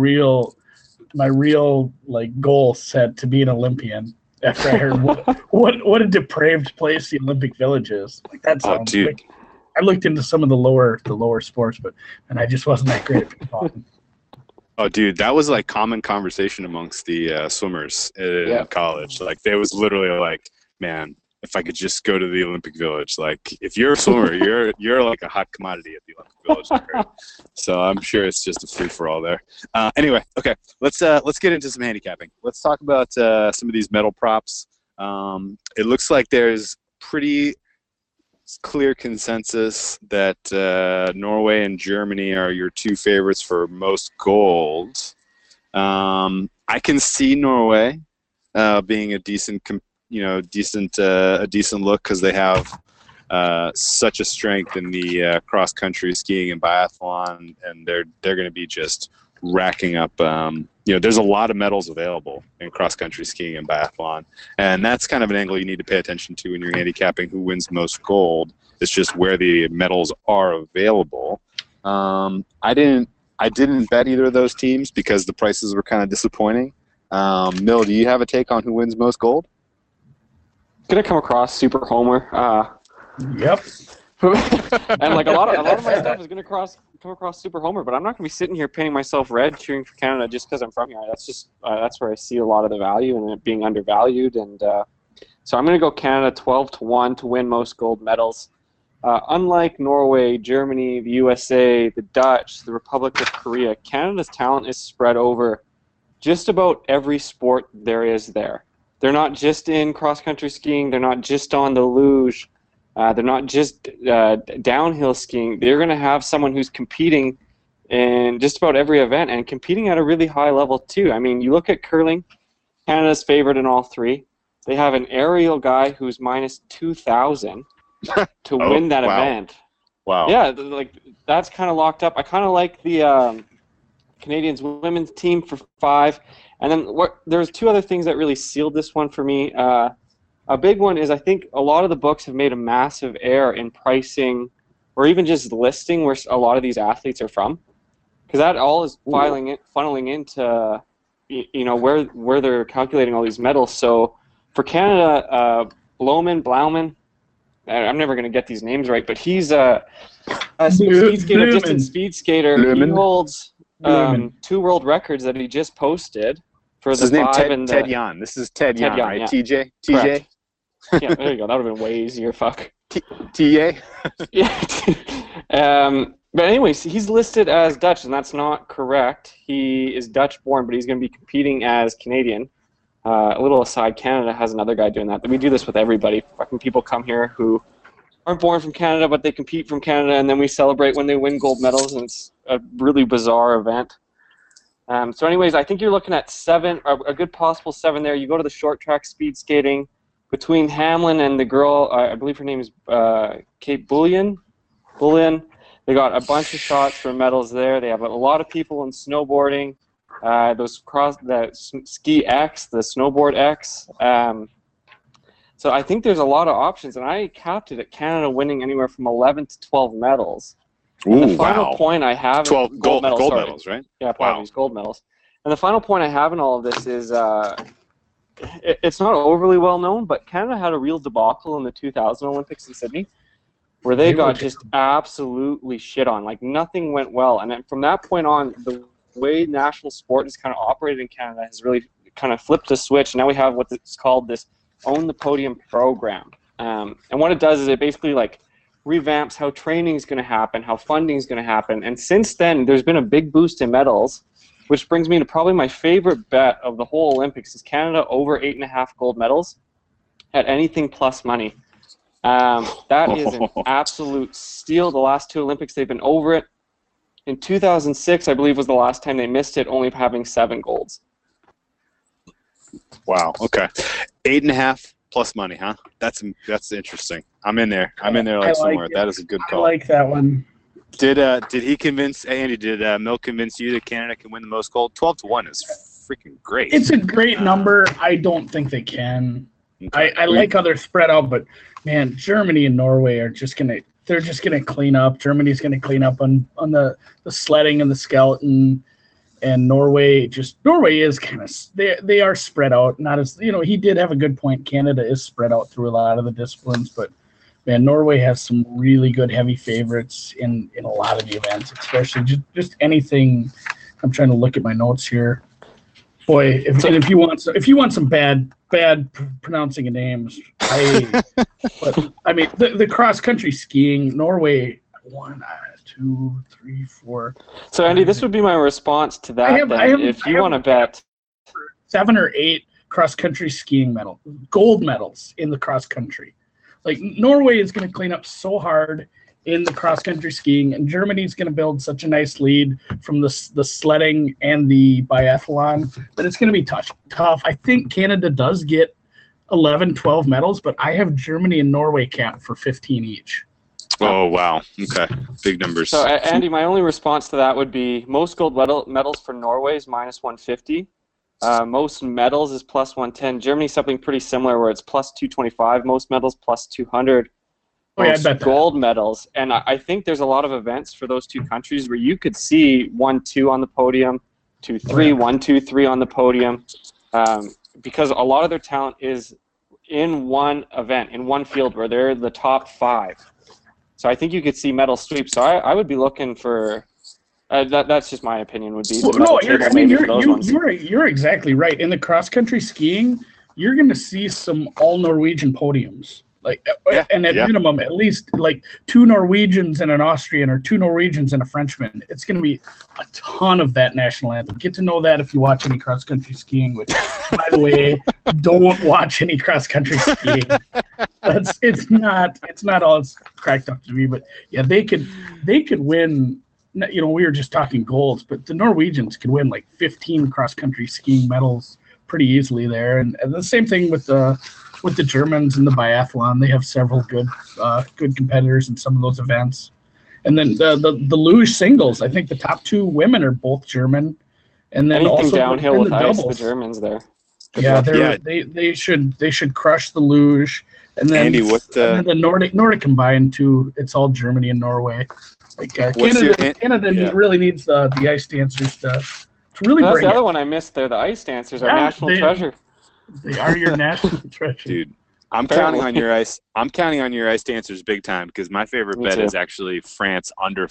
[SPEAKER 3] real like goal set to be an Olympian. After I heard what a depraved place the Olympic Village is. Like that sounds like, I looked into some of the lower sports, and I just wasn't that great at talking.
[SPEAKER 2] Oh, dude, that was like common conversation amongst the swimmers in college. Like, there was literally like, man, if I could just go to the Olympic Village. Like, if you're a swimmer, you're like a hot commodity at the Olympic Village. I heard. So I'm sure it's just a free for all there. Anyway, okay, let's get into some handicapping. Let's talk about some of these medal props. It looks like there's pretty clear consensus that Norway and Germany are your two favorites for most gold. I can see Norway being a decent look because they have such a strength in the cross country skiing and biathlon, and they're going to be just racking up. There's a lot of medals available in cross country skiing and biathlon, and that's kind of an angle you need to pay attention to when you're handicapping who wins most gold. It's just where the medals are available. I didn't bet either of those teams because the prices were kind of disappointing. Mill, do you have a take on who wins most gold?
[SPEAKER 4] Gonna come across super homer.
[SPEAKER 3] Yep.
[SPEAKER 4] And like a lot of my stuff is gonna come across super homer, but I'm not gonna be sitting here painting myself red cheering for Canada just because I'm from here. That's just that's where I see a lot of the value and it being undervalued. And so I'm gonna go Canada 12-1 to win most gold medals. Unlike Norway, Germany, the USA, the Dutch, the Republic of Korea, Canada's talent is spread over just about every sport there is there. They're not just in cross-country skiing. They're not just on the luge. They're not just downhill skiing. They're going to have someone who's competing in just about every event and competing at a really high level too. I mean, you look at curling, Canada's favorite in all three. They have an aerial guy who's minus 2,000 to win that event.
[SPEAKER 2] Wow.
[SPEAKER 4] Yeah, like that's kind of locked up. I kind of like the Canadians women's team for 5. And then there's 2 other things that really sealed this one for me. A big one is I think a lot of the books have made a massive error in pricing or even just listing where a lot of these athletes are from. Because that all is funneling into where they're calculating all these medals. So for Canada, Blauman, I'm never going to get these names right, but he's a speed skater, distance speed skater. He holds 2 world records that he just posted for
[SPEAKER 2] his name
[SPEAKER 4] 5 and
[SPEAKER 2] Ted Yan. This is Ted Yan, right?
[SPEAKER 4] Yeah.
[SPEAKER 2] TJ?
[SPEAKER 4] Correct. Yeah, there you go. That would have been way easier. Fuck.
[SPEAKER 2] TA?
[SPEAKER 4] Yeah. But anyways, he's listed as Dutch, and that's not correct. He is Dutch-born, but he's going to be competing as Canadian. A little aside, Canada has another guy doing that. We do this with everybody. Fucking people come here who aren't born from Canada, but they compete from Canada, and then we celebrate when they win gold medals, and it's a really bizarre event. So anyways, I think you're looking at 7, a good possible 7 there. You go to the short track speed skating between Hamlin and the girl, I believe her name is Kate Bullion. They got a bunch of shots for medals there. They have a lot of people in snowboarding. The ski X, the snowboard X. So I think there's a lot of options, and I capped it at Canada winning anywhere from 11 to 12 medals. And the final point I have
[SPEAKER 2] 12 gold medals, right?
[SPEAKER 4] Yeah, apologies, gold medals. And the final point I have in all of this is it's not overly well known, but Canada had a real debacle in the 2000 Olympics in Sydney where they got just absolutely shit on. Like, nothing went well. And then from that point on, the way national sport is kind of operated in Canada has really kind of flipped the switch. Now we have what's called this Own the Podium program. And what it does is it basically like revamps how training is going to happen, how funding is going to happen. And since then, there's been a big boost in medals, which brings me to probably my favorite bet of the whole Olympics is Canada over 8.5 gold medals at anything plus money. That is an absolute steal. The last 2 Olympics, they've been over it. In 2006, I believe, was the last time they missed it, only having 7 golds.
[SPEAKER 2] Wow. Okay. 8.5 plus money, huh? That's interesting. I'm in there. Like somewhere. That is a good call.
[SPEAKER 3] I like that one.
[SPEAKER 2] Did he convince Andy? Did Mill convince you that Canada can win the most gold? 12-1 is freaking great.
[SPEAKER 3] It's a great number. I don't think they can. Okay. I like how they're spread out, but man, Germany and Norway are just gonna clean up. Germany's gonna clean up on the sledding and the skeleton, and Norway is kind of they are spread out. Not as he did have a good point. Canada is spread out through a lot of the disciplines, but man, Norway has some really good heavy favorites in a lot of the events, especially just anything. I'm trying to look at my notes here. Boy, if you want some bad pronouncing of names, I mean the cross country skiing, Norway 1, 2, 3, 4.
[SPEAKER 4] So Andy, this would be my response to that. If you want to bet
[SPEAKER 3] 7 or 8 cross country skiing gold medals in the cross country. Like Norway is going to clean up so hard in the cross country skiing, and Germany's going to build such a nice lead from the sledding and the biathlon that it's going to be tough. I think Canada does get 11, 12 medals, but I have Germany and Norway capped for 15 each.
[SPEAKER 2] Oh, wow. Okay. Big numbers.
[SPEAKER 4] So, Andy, my only response to that would be most gold medals for Norway is minus 150. Most medals is plus 110. Germany's something pretty similar where it's plus 225. Most medals plus 200. Most gold medals. And I think there's a lot of events for those two countries where you could see 1, 2 on the podium, 2, 3, 1, 2, 3 on the podium, because a lot of their talent is in one event, in one field where they're the top 5. So I think you could see medal sweeps. So I would be looking for that's just my opinion. Would be
[SPEAKER 3] you're exactly right. In the cross country skiing, you're going to see some all Norwegian podiums. And at minimum, at least like 2 Norwegians and an Austrian, or 2 Norwegians and a Frenchman. It's going to be a ton of that national anthem. Get to know that if you watch any cross country skiing. Which, by the way, don't watch any cross country skiing. It's not all it's cracked up to be. But yeah, they could win. We were just talking golds, but the Norwegians could win like 15 cross country skiing medals pretty easily there, and the same thing with the Germans in the biathlon. They have several good competitors in some of those events. And then the luge singles, I think the top 2 women are both German. And then
[SPEAKER 4] anything
[SPEAKER 3] also
[SPEAKER 4] downhill with
[SPEAKER 3] the
[SPEAKER 4] ice,
[SPEAKER 3] doubles.
[SPEAKER 4] the Germans there.
[SPEAKER 3] They should crush the luge. And then
[SPEAKER 2] Andy,
[SPEAKER 3] and then the Nordic combined too. It's all Germany and Norway. Canada really needs the ice dancers to really
[SPEAKER 4] That's
[SPEAKER 3] bring
[SPEAKER 4] the
[SPEAKER 3] it.
[SPEAKER 4] other one I missed there. The ice dancers are national treasure.
[SPEAKER 3] They are your national treasure,
[SPEAKER 2] dude. I'm counting on your ice dancers big time, because my favorite bet is actually France under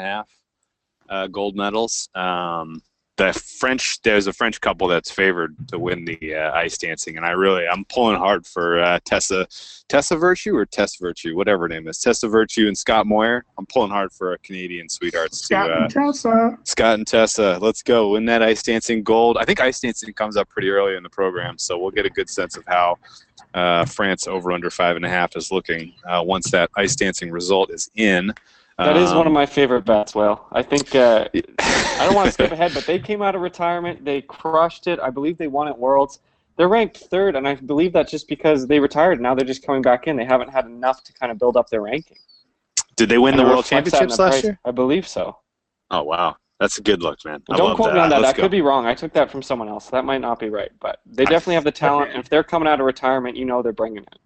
[SPEAKER 2] 5.5 gold medals. There's a French couple that's favored to win the ice dancing, and I'm pulling hard for Tessa Virtue or Tess Virtue, whatever her name is, Tessa Virtue and Scott Moyer. I'm pulling hard for our Canadian sweethearts. Scott and Tessa, let's go win that ice dancing gold. I think ice dancing comes up pretty early in the program, so we'll get a good sense of how France over under 5.5 is looking once that ice dancing result is in.
[SPEAKER 4] That is one of my favorite bets, Will. I think I don't want to skip ahead, but they came out of retirement. They crushed it. I believe they won at Worlds. They're ranked 3rd, and I believe that's just because they retired. Now they're just coming back in. They haven't had enough to kind of build up their ranking.
[SPEAKER 2] Did they win the World Championships last year?
[SPEAKER 4] I believe so.
[SPEAKER 2] Oh, wow. That's a good look, man.
[SPEAKER 4] Don't quote me on that. I could be wrong. I took that from someone else. That might not be right, but they definitely have the talent, and if they're coming out of retirement, they're bringing it.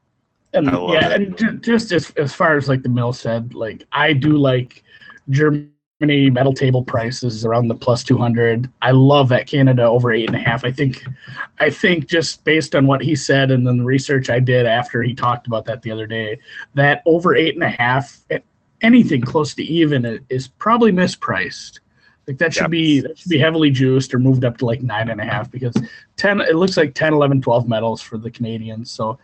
[SPEAKER 3] And just as far as like the Mill said, like I do like Germany medal table prices around the plus 200. I love that Canada over 8.5. I think just based on what he said and then the research I did after he talked about that the other day, that over 8.5, anything close to even is probably mispriced. Like that should be heavily juiced or moved up to like 9.5, because it looks like 10, 11, 12 medals for the Canadians. So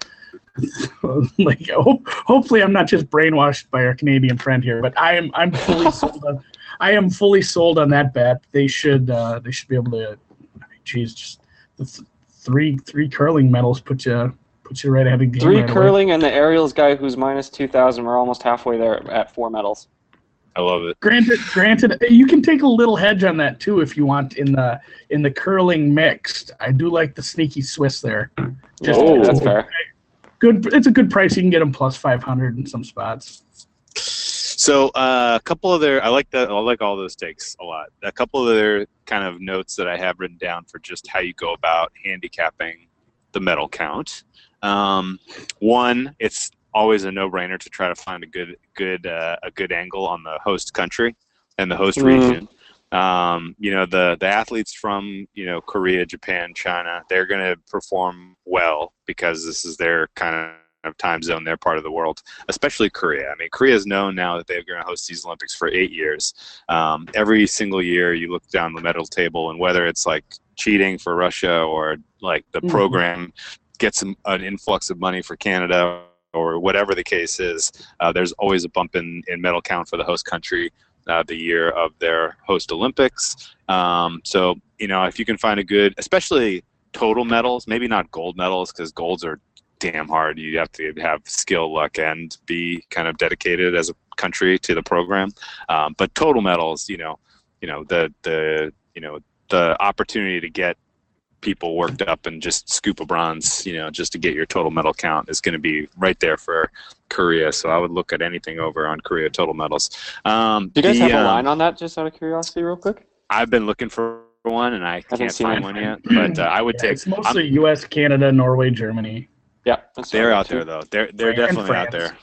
[SPEAKER 3] hopefully I'm not just brainwashed by our Canadian friend here, but I'm fully sold on. I am fully sold on that bet. They should be able to. Just the three curling medals put you right ahead of game.
[SPEAKER 4] 3 curling and the aerials guy who's minus 2,000. We're almost halfway there at 4 medals.
[SPEAKER 2] I love it.
[SPEAKER 3] Granted, you can take a little hedge on that too if you want in the curling mixed. I do like the sneaky Swiss there.
[SPEAKER 4] That's fair.
[SPEAKER 3] Good. It's a good price. You can get them plus 500 in some spots.
[SPEAKER 2] So a couple other, I like all those takes a lot. A couple of other kind of notes that I have written down for just how you go about handicapping the medal count. One, it's always a no-brainer to try to find a good angle on the host country and the host region. The athletes from Korea, Japan, China, they're going to perform well because this is their kind of time zone, their part of the world, especially Korea. I mean, Korea is known now that they're going to host these Olympics for 8 years. Every single year you look down the medal table, and whether it's like cheating for Russia, or like the program gets an influx of money for Canada, or whatever the case is. There's always a bump in medal count for the host country the year of their host Olympics. So, if you can find a good, especially total medals, maybe not gold medals, because golds are damn hard. You have to have skill, luck, and be kind of dedicated as a country to the program. But total medals, the opportunity to get people worked up and just scoop a bronze, just to get your total medal count is going to be right there for Korea. So I would look at anything over on Korea total medals.
[SPEAKER 4] Do you guys have a line on that, just out of curiosity, real quick?
[SPEAKER 2] I've been looking for one, and I can't find one yet. But I would take.
[SPEAKER 3] It's mostly U.S., Canada, Norway, Germany.
[SPEAKER 4] Yeah,
[SPEAKER 2] they're out there though. They're definitely out there.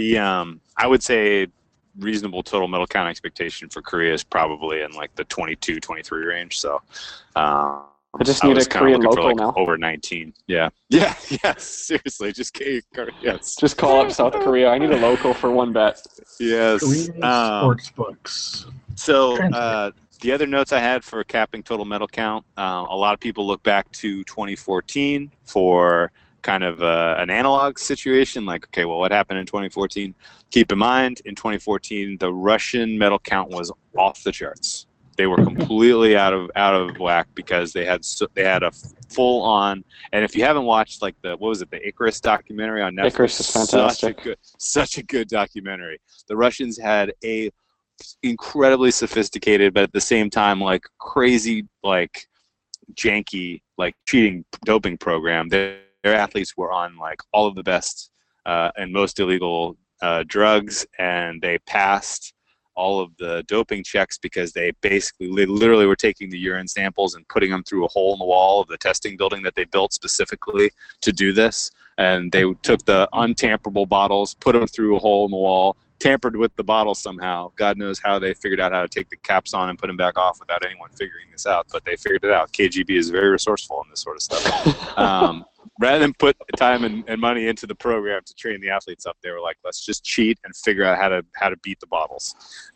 [SPEAKER 2] I would say reasonable total medal count expectation for Korea is probably in like the 22, 23 range. So
[SPEAKER 4] I just need a Korean local now.
[SPEAKER 2] Over 19. Yeah. Yes. Seriously, yes.
[SPEAKER 4] Just call up South Korea. I need a local for one bet.
[SPEAKER 2] Yes.
[SPEAKER 3] Sports books.
[SPEAKER 2] So the other notes I had for capping total medal count, a lot of people look back to 2014 for kind of an analog situation, like, okay, well, what happened in 2014? Keep in mind, in 2014, the Russian medal count was off the charts. They were completely out of whack because they had a full on. And if you haven't watched like the Icarus documentary on Netflix,
[SPEAKER 4] Icarus is fantastic.
[SPEAKER 2] Such a good documentary. The Russians had a incredibly sophisticated, but at the same time like crazy, like janky, like cheating doping program. Their athletes were on like all of the best and most illegal drugs, and they passed all of the doping checks because they literally were taking the urine samples and putting them through a hole in the wall of the testing building that they built specifically to do this. And they took the untamperable bottles, put them through a hole in the wall, tampered with the bottle somehow. God knows how they figured out how to take the caps on and put them back off without anyone figuring this out, but they figured it out. KGB is very resourceful in this sort of stuff. Rather than put time and money into the program to train the athletes up, they were like, let's just cheat and figure out how to beat the bottles.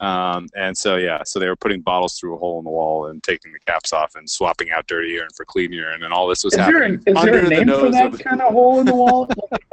[SPEAKER 2] So they were putting bottles through a hole in the wall and taking the caps off and swapping out dirty urine for clean urine, and all this was happening.
[SPEAKER 3] Is there a name for that kind of hole in the wall?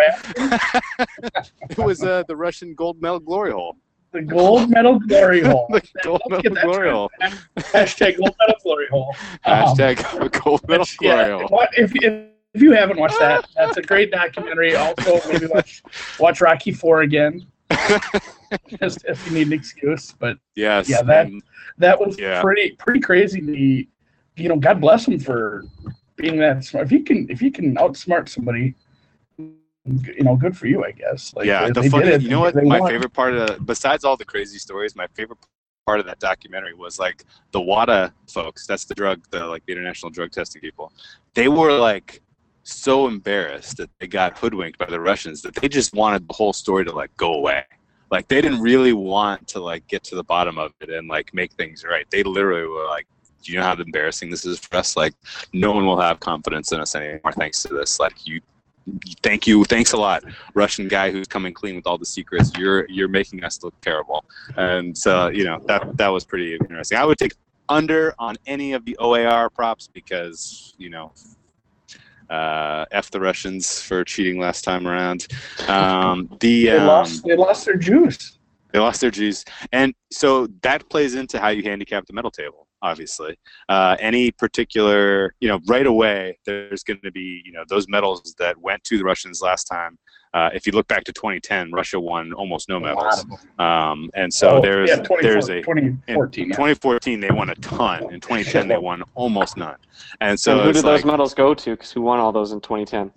[SPEAKER 2] It was the Russian gold medal glory hole.
[SPEAKER 3] The gold medal glory hole.
[SPEAKER 2] The gold medal glory hole.
[SPEAKER 3] Hashtag gold medal glory hole.
[SPEAKER 2] Hashtag gold medal glory hole.
[SPEAKER 3] If you haven't watched that, that's a great documentary. Also, maybe watch Rocky IV again, just if you need an excuse. But
[SPEAKER 2] yes,
[SPEAKER 3] that was pretty crazy. God bless him for being that smart. If you can outsmart somebody, good for you, I guess. Like,
[SPEAKER 2] the funny, my favorite part of besides all the crazy stories, my favorite part of that documentary was like the WADA folks. That's the International Drug Testing people. They were like so embarrassed that they got hoodwinked by the Russians that they just wanted the whole story to like go away. Like they didn't really want to like get to the bottom of it and like make things right. They literally were like, do you know how embarrassing this is for us? Like no one will have confidence in us anymore thanks to this. Like thanks a lot, Russian guy who's coming clean with all the secrets. You're making us look terrible. And so that was pretty interesting. I would take under on any of the OAR props because F the Russians for cheating last time around. They
[SPEAKER 3] lost their juice.
[SPEAKER 2] They lost their juice. And so that plays into how you handicap the medal table, obviously. Any particular, right away, there's going to be, those medals that went to the Russians last time. If you look back to 2010, Russia won almost no medals. And so there's a
[SPEAKER 3] 2014.
[SPEAKER 2] In 2014 they won a ton. In 2010 they won almost none. And so
[SPEAKER 4] who did those medals go to? Because who won all those in 2010?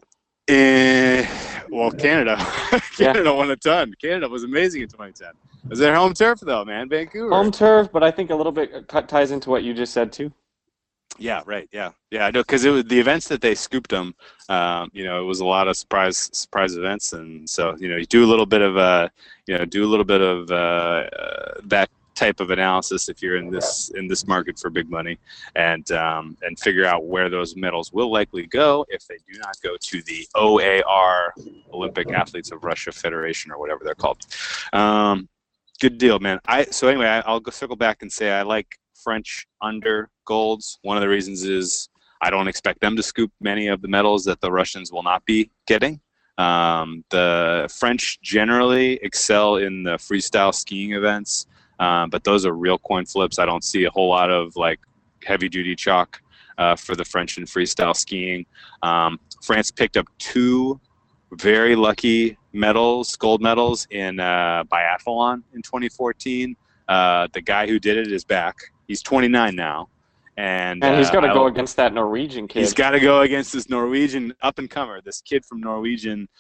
[SPEAKER 2] Canada. Canada won a ton. Canada was amazing in 2010. It was their home turf though, man. Vancouver.
[SPEAKER 4] Home turf, but I think a little bit ties into what you just said too.
[SPEAKER 2] Yeah, right. Yeah. I know because it was the events that they scooped them. It was a lot of surprise events, and so you do a little bit of that type of analysis if you're in this market for big money, and figure out where those medals will likely go if they do not go to the OAR, Olympic Athletes of Russia Federation, or whatever they're called. Good deal, man. I'll go circle back and say I like French under golds. One of the reasons is I don't expect them to scoop many of the medals that the Russians will not be getting. The French generally excel in the freestyle skiing events, but those are real coin flips. I don't see a whole lot of like heavy duty chalk for the French in freestyle skiing. France picked up 2 very lucky medals, gold medals in biathlon in 2014. The guy who did it is back. He's 29 now. And
[SPEAKER 4] he's got to go against that Norwegian kid.
[SPEAKER 2] He's got to go against this Norwegian up-and-comer, this kid from Norway,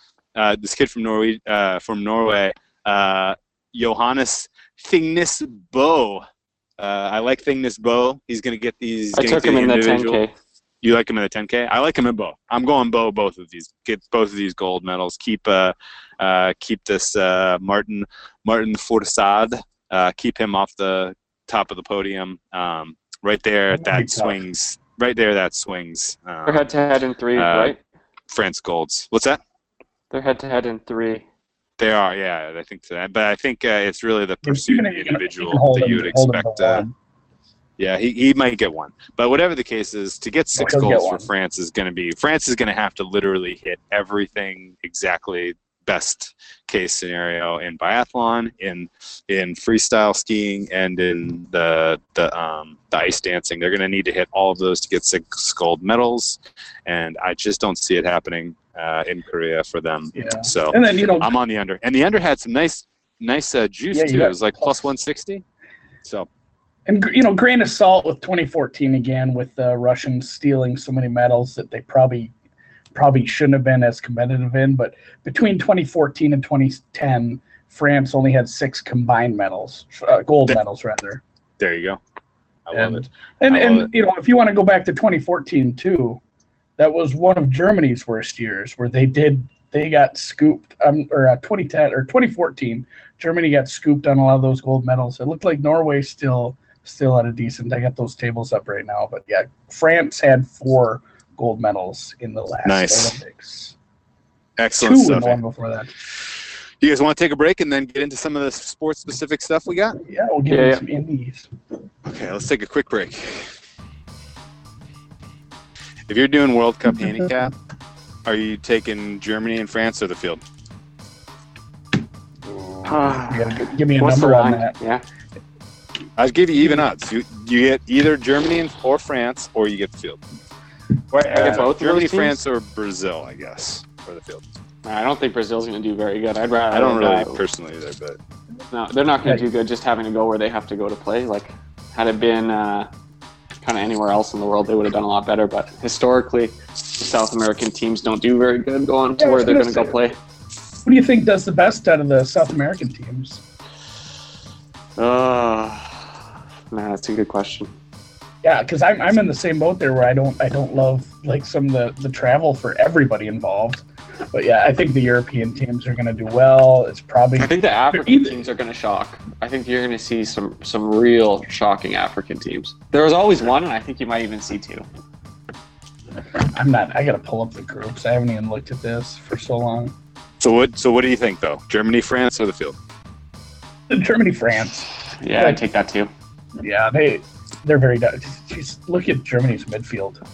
[SPEAKER 2] Johannes Thingnes Bo. I like Thingnes Bo. He's going to get these.
[SPEAKER 4] I took him in the 10K.
[SPEAKER 2] You like him in the 10K? I like him in Bo. I'm going Bo. Both of these. Get both of these gold medals. Keep this Martin Forsad. Keep him off the top of the podium. Right there, that swings. Right there, that swings.
[SPEAKER 4] They're head-to-head in 3, right?
[SPEAKER 2] France golds. What's that?
[SPEAKER 4] They're head-to-head in 3.
[SPEAKER 2] They are, yeah. I think so. But I think it's really the pursuit of the individual that you would expect. Yeah, he might get 1. But whatever the case is, to get 6 golds for France is going to have to literally hit everything exactly best case scenario in biathlon, in freestyle skiing, and in the ice dancing. They're going to need to hit all of those to get 6 gold medals, and I just don't see it happening in Korea for them.
[SPEAKER 3] Yeah.
[SPEAKER 2] So
[SPEAKER 3] and then,
[SPEAKER 2] I'm on the under, and the under had some nice juice too. It was like plus 160. So.
[SPEAKER 3] And grain of salt with 2014 again, with the Russians stealing so many medals that they probably shouldn't have been as competitive in. But between 2014 and 2010, France only had 6 combined medals, gold medals rather.
[SPEAKER 2] There you go. I love it.
[SPEAKER 3] And if you want to go back to 2014 too, that was one of Germany's worst years where they got scooped. Or 2010 or 2014, Germany got scooped on a lot of those gold medals. It looked like Norway still had a decent. I got those tables up right now, but yeah, France had 4 gold medals in the last Olympics.
[SPEAKER 2] Excellent
[SPEAKER 3] 2
[SPEAKER 2] stuff.
[SPEAKER 3] in the one before that.
[SPEAKER 2] You guys want to take a break and then get into some of the sports-specific stuff we got?
[SPEAKER 3] Yeah, we'll get into some indies.
[SPEAKER 2] Okay, let's take a quick break. If you're doing World Cup handicap, are you taking Germany and France or the field?
[SPEAKER 3] You gotta give me a number on that.
[SPEAKER 4] Yeah.
[SPEAKER 2] I'll give you even odds. You get either Germany or France, or you get the field.
[SPEAKER 4] Wait, I get both
[SPEAKER 2] Germany,
[SPEAKER 4] of those teams?
[SPEAKER 2] France, or Brazil, I guess, for the field.
[SPEAKER 4] I don't think Brazil's going to do very good. I'd rather.
[SPEAKER 2] I don't really personally either, but
[SPEAKER 4] no, they're not going to do good. Just having to go where they have to go to play. Like, had it been kind of anywhere else in the world, they would have done a lot better. But historically, the South American teams don't do very good going to where they're going to go play.
[SPEAKER 3] What do you think does the best out of the South American teams?
[SPEAKER 4] Man, that's a good question.
[SPEAKER 3] Yeah, because I'm in the same boat there where I don't love like some of the travel for everybody involved. But yeah, I think the European teams are going to do well. It's probably.
[SPEAKER 4] I think the African teams are going to shock. I think you're going to see some real shocking African teams. There was always one, and I think you might even see 2.
[SPEAKER 3] I'm not. I got to pull up the groups. I haven't even looked at this for so long.
[SPEAKER 2] So what do you think though? Germany, France, or the field?
[SPEAKER 3] Germany, France.
[SPEAKER 4] Yeah, I'd take that too.
[SPEAKER 3] Yeah, they're very. Just look at Germany's midfield.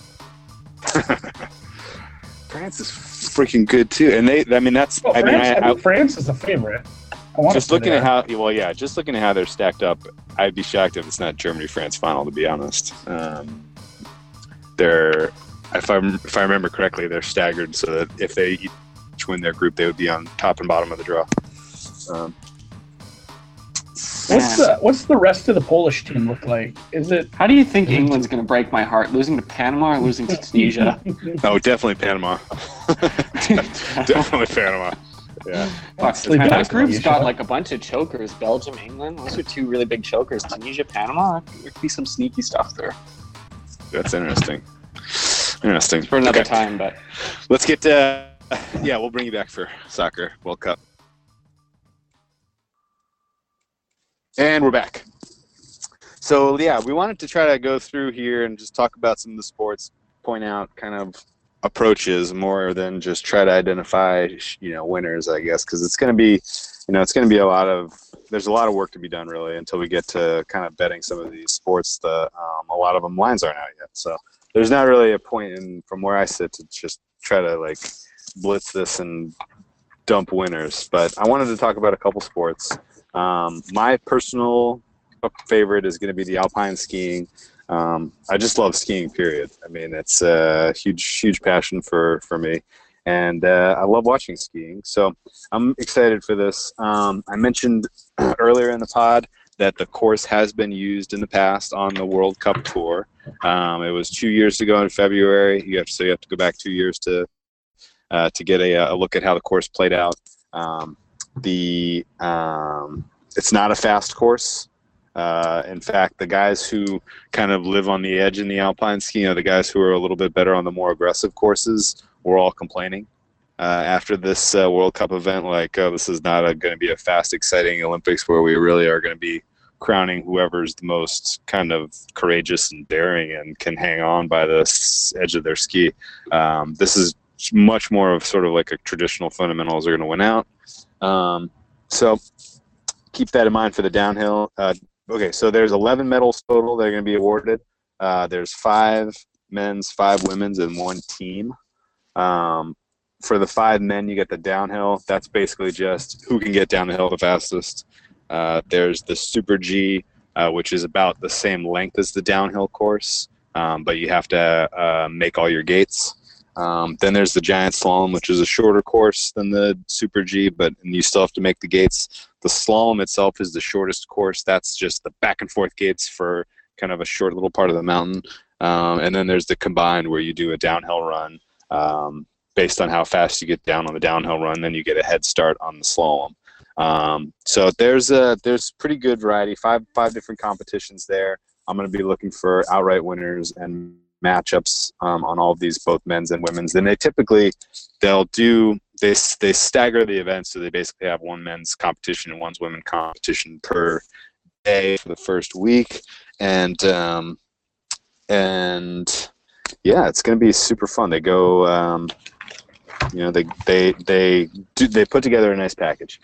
[SPEAKER 2] France is freaking good too, and that's.
[SPEAKER 3] Well, France is a favorite.
[SPEAKER 2] Just looking at how they're stacked up, I'd be shocked if it's not Germany-France final. To be honest, they're if I remember correctly, they're staggered so that if they each win their group, they would be on top and bottom of the draw.
[SPEAKER 3] What's the rest of the Polish team look like? Is it?
[SPEAKER 4] How do you think England's going to break my heart? Losing to Panama or losing to Tunisia?
[SPEAKER 2] Oh, definitely Panama. Definitely Panama. Yeah.
[SPEAKER 4] That group's got like a bunch of chokers. Belgium, England. Those are 2 really big chokers. Tunisia, Panama. There could be some sneaky stuff there.
[SPEAKER 2] That's interesting.
[SPEAKER 4] For another time, but
[SPEAKER 2] let's get. We'll bring you back for soccer World Cup. And we're back. So, yeah, we wanted to try to go through here and just talk about some of the sports, point out kind of approaches more than just try to identify, winners, I guess, because it's going to be, there's a lot of work to be done, really, until we get to kind of betting some of these sports. A lot of them lines aren't out yet. So there's not really a point from where I sit to just try to like blitz this and dump winners. But I wanted to talk about a couple sports. My personal favorite is going to be the alpine skiing. I just love skiing, period. I mean, it's a huge passion for me. And I love watching skiing. So I'm excited for this. I mentioned earlier in the pod that the course has been used in the past on the World Cup Tour. It was 2 years ago in February. You have to go back 2 years to get a look at how the course played out. It's not a fast course. In fact, the guys who kind of live on the edge in the alpine skiing are the guys who are a little bit better on the more aggressive courses. We're all complaining after this World Cup event, like, oh, this is not going to be a fast, exciting Olympics where we really are going to be crowning whoever's the most kind of courageous and daring and can hang on by the edge of their ski. This is much more of sort of like a traditional fundamentals are going to win out. So keep that in mind for the downhill. Okay, so there's 11 medals total that are going to be awarded. There's 5 men's, 5 women's, and 1 team. For the 5 men, you get the downhill. That's basically just who can get down the hill the fastest. There's the Super G, which is about the same length as the downhill course, but you have to make all your gates. Then there's the Giant Slalom, which is a shorter course than the Super G, but you still have to make the gates. The slalom itself is the shortest course. That's just the back and forth gates for kind of a short little part of the mountain. And then there's the combined where you do a downhill run. Based on how fast you get down on the downhill run, then you get a head start on the slalom. So there's pretty good variety, five different competitions there. I'm going to be looking for outright winners and matchups on all of these, both men's and women's. And they typically they stagger the events, so they basically have one men's competition and one women's competition per day for the first week, and yeah, it's going to be super fun. They go. They put together a nice package.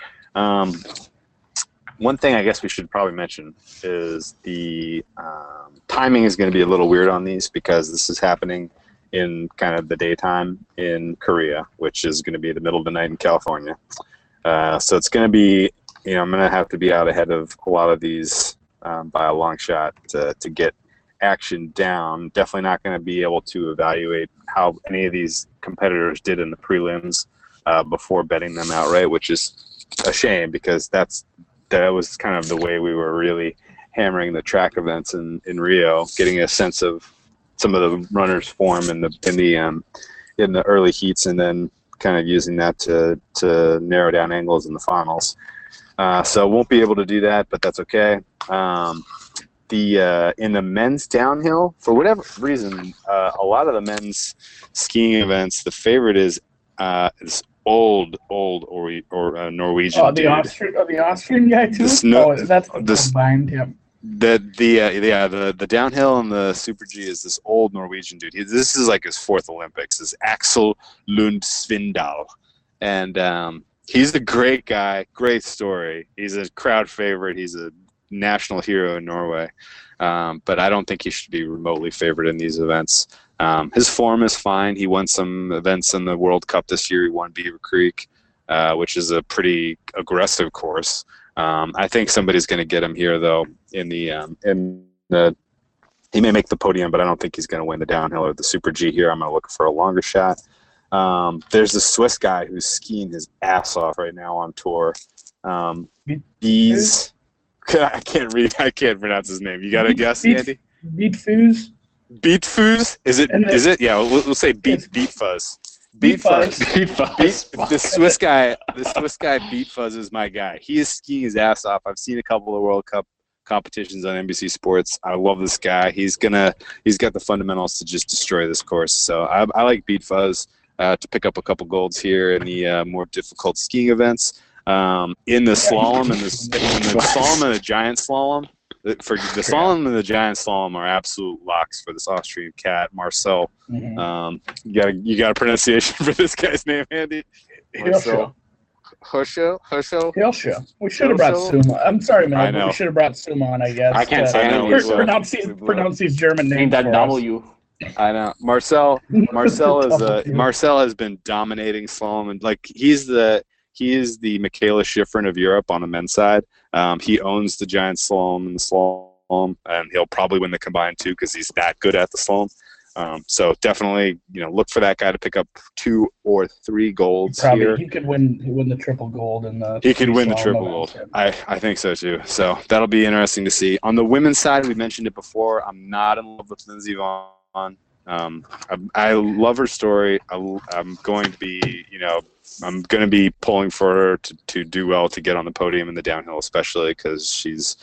[SPEAKER 2] One thing I guess we should probably mention is the timing is going to be a little weird on these because this is happening in kind of the daytime in Korea, which is going to be the middle of the night in California. So it's going to be, I'm going to have to be out ahead of a lot of these by a long shot to get action down. Definitely not going to be able to evaluate how any of these competitors did in the prelims before betting them outright, which is a shame because that was kind of the way we were really hammering the track events in Rio, getting a sense of some of the runners' form in the early heats, and then kind of using that to narrow down angles in the finals. So won't be able to do that, but that's okay. In the men's downhill, for whatever reason, a lot of the men's skiing events, the favorite is this old Norwegian.
[SPEAKER 3] Oh, the Austrian guy too. That's combined. Yeah.
[SPEAKER 2] The downhill and the Super G is this old Norwegian dude. This is like his 4th Olympics. Is Axel Lund Svindal, and he's a great guy. Great story. He's a crowd favorite. He's a national hero in Norway, but I don't think he should be remotely favored in these events. His form is fine. He won some events in the World Cup this year. He won Beaver Creek, which is a pretty aggressive course. I think somebody's going to get him here, though. He may make the podium, but I don't think he's going to win the downhill or the Super G here. I'm going to look for a longer shot. There's a Swiss guy who's skiing his ass off right now on tour. I can't pronounce his name. You got to guess, Andy?
[SPEAKER 3] Beatfuzz.
[SPEAKER 2] Beatfuzz? Is it? Yeah, we'll say Beatfuzz. Beatfuzz. The Swiss guy Beatfuzz is my guy. He is skiing his ass off. I've seen a couple of World Cup competitions on NBC Sports. I love this guy. He's got the fundamentals to just destroy this course. So I like Beatfuzz to pick up a couple golds here in the more difficult skiing events. In the slalom and the slalom and the giant slalom, slalom and the giant slalom are absolute locks for this Austrian cat, Marcel. Mm-hmm. You got a pronunciation for this guy's name, Andy?
[SPEAKER 3] Hilscher.
[SPEAKER 2] Hilscher.
[SPEAKER 3] We should have brought Suma. I'm sorry, man. We should have brought Suma on, I guess.
[SPEAKER 4] I can't say
[SPEAKER 3] pronounce these German names.
[SPEAKER 4] That W.
[SPEAKER 2] I know. Marcel Marcel has been dominating slalom, and like he is the Michaela Schifrin of Europe on the men's side. He owns the giant slalom and the slalom, and he'll probably win the combined too because he's that good at the slalom. So definitely, look for that guy to pick up 2 or 3 golds here.
[SPEAKER 3] He could win the triple gold and the.
[SPEAKER 2] He could win the triple gold. I think so too. So that'll be interesting to see. On the women's side, we mentioned it before. I'm not in love with Lindsey Vonn. I love her story. I'm going to be, I'm going to be pulling for her to do well to get on the podium in the downhill, especially because she's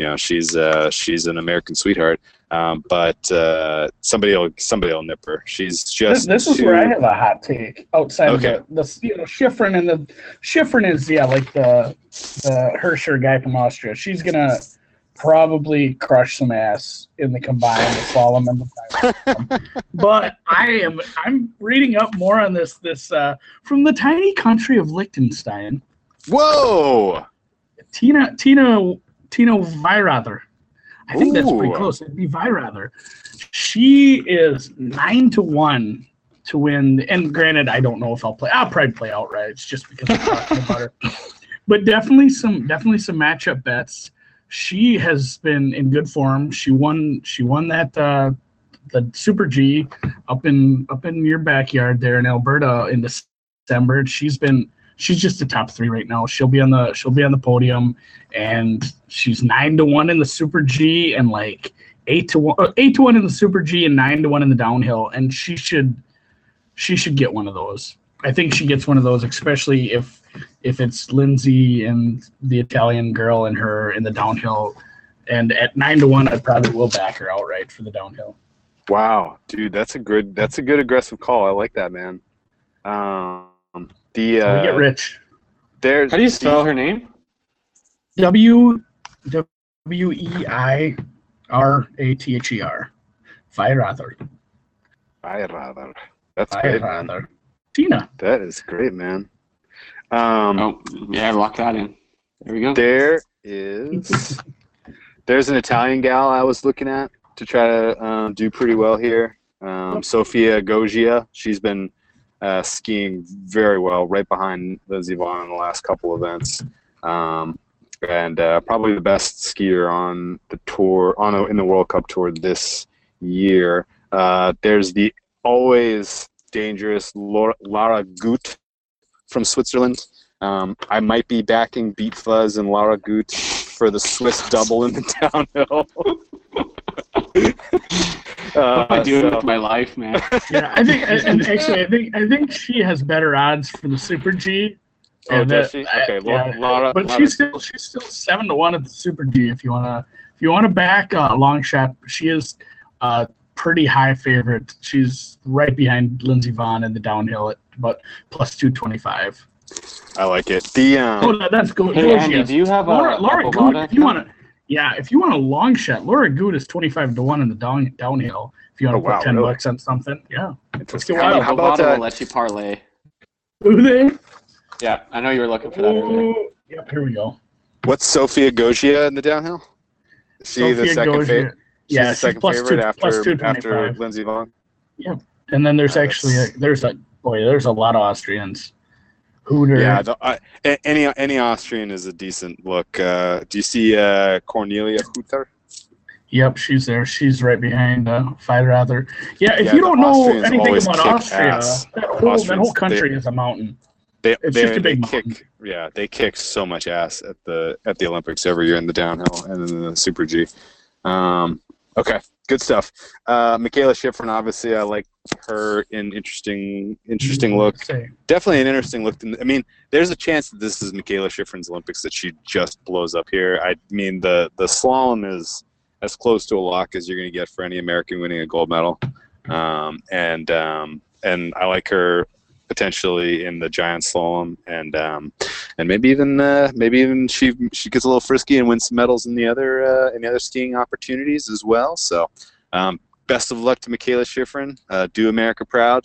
[SPEAKER 2] an American sweetheart. But somebody will nip her. She's just.
[SPEAKER 3] This is where I have a hot take outside of the Schifrin, and the Schifrin is like the Hirscher guy from Austria. She's gonna probably crush some ass in the combined, the slalom and the time. But I'm reading up more on this from the tiny country of Liechtenstein.
[SPEAKER 2] Whoa,
[SPEAKER 3] Tina Weirather. I think that's pretty close. It'd be Weirather. She is 9-1 to win. And granted, I don't know if I'll play. I'll probably play outright. It's just because I'm talking about her. But definitely some matchup bets. She has been in good form. She won that the Super G up in your backyard there in Alberta in December. She's just a top 3 right now. She'll be on the podium, and she's 9-1 in the Super G and like 8-1 in the Super G and 9-1 in the downhill. And she should get one of those. I think she gets one of those, especially if it's Lindsay and the Italian girl and her in the downhill. And at 9-1, I probably will back her outright for the downhill.
[SPEAKER 2] Wow, dude, that's a good aggressive call. I like that, man. We
[SPEAKER 3] get rich.
[SPEAKER 4] How do you spell her name?
[SPEAKER 3] Weirather.
[SPEAKER 2] Weirather. That's great, man.
[SPEAKER 3] Tina.
[SPEAKER 2] That is great, man.
[SPEAKER 4] Lock that in. There we go.
[SPEAKER 2] There's an Italian gal I was looking at to try to do pretty well here. Sofia Goggia. She's been skiing very well, right behind Lindsey Vonn in the last couple events, and probably the best skier on the tour, in the World Cup tour this year. There's the always dangerous Lara Gut from Switzerland. I might be backing Beat Fuzz and Lara Gut for the Swiss double in the downhill.
[SPEAKER 4] What am I doing with my life, man?
[SPEAKER 3] Yeah, I think she has better odds for the Super G.
[SPEAKER 2] Oh, does she? Okay, Lara.
[SPEAKER 3] But she's still 7-1 at the Super G. If you wanna back a long shot, she is a pretty high favorite. She's right behind Lindsey Vonn in the downhill at about plus 225.
[SPEAKER 2] I like it.
[SPEAKER 3] That's good.
[SPEAKER 4] Hey, Andy, do you have
[SPEAKER 3] Laura Gut? If you want a long shot, Laura Gut is 25-1 in the downhill. If you want to put $10 on something, yeah.
[SPEAKER 4] How about we'll let you parlay?
[SPEAKER 3] Who they?
[SPEAKER 4] Yeah, I know you were looking for that earlier.
[SPEAKER 3] Yep, here we go.
[SPEAKER 2] What's Sofia Goggia in the downhill? Is she the second favorite?
[SPEAKER 3] Yeah, she's
[SPEAKER 2] second favorite after Lindsey Vonn.
[SPEAKER 3] Yeah, and then there's there's a lot of Austrians. Hooter.
[SPEAKER 2] Yeah, any Austrian is a decent look. Do you see Cornelia Hooter?
[SPEAKER 3] Yep, she's there. She's right behind Weirather. Yeah, if you don't know anything about Austria, that whole country is a mountain. It's just a big mountain.
[SPEAKER 2] They kick so much ass at the Olympics every year in the downhill and in the Super G. Okay, good stuff. Michaela Schifrin, obviously, I like her in interesting look. Definitely an interesting look. I mean, there's a chance that this is Michaela Schifrin's Olympics, that she just blows up here. I mean, the slalom is as close to a lock as you're going to get for any American winning a gold medal, and I like her potentially in the giant slalom, and maybe even she gets a little frisky and wins some medals in the other skiing opportunities as well. So best of luck to Michaela Schifrin. Do America proud,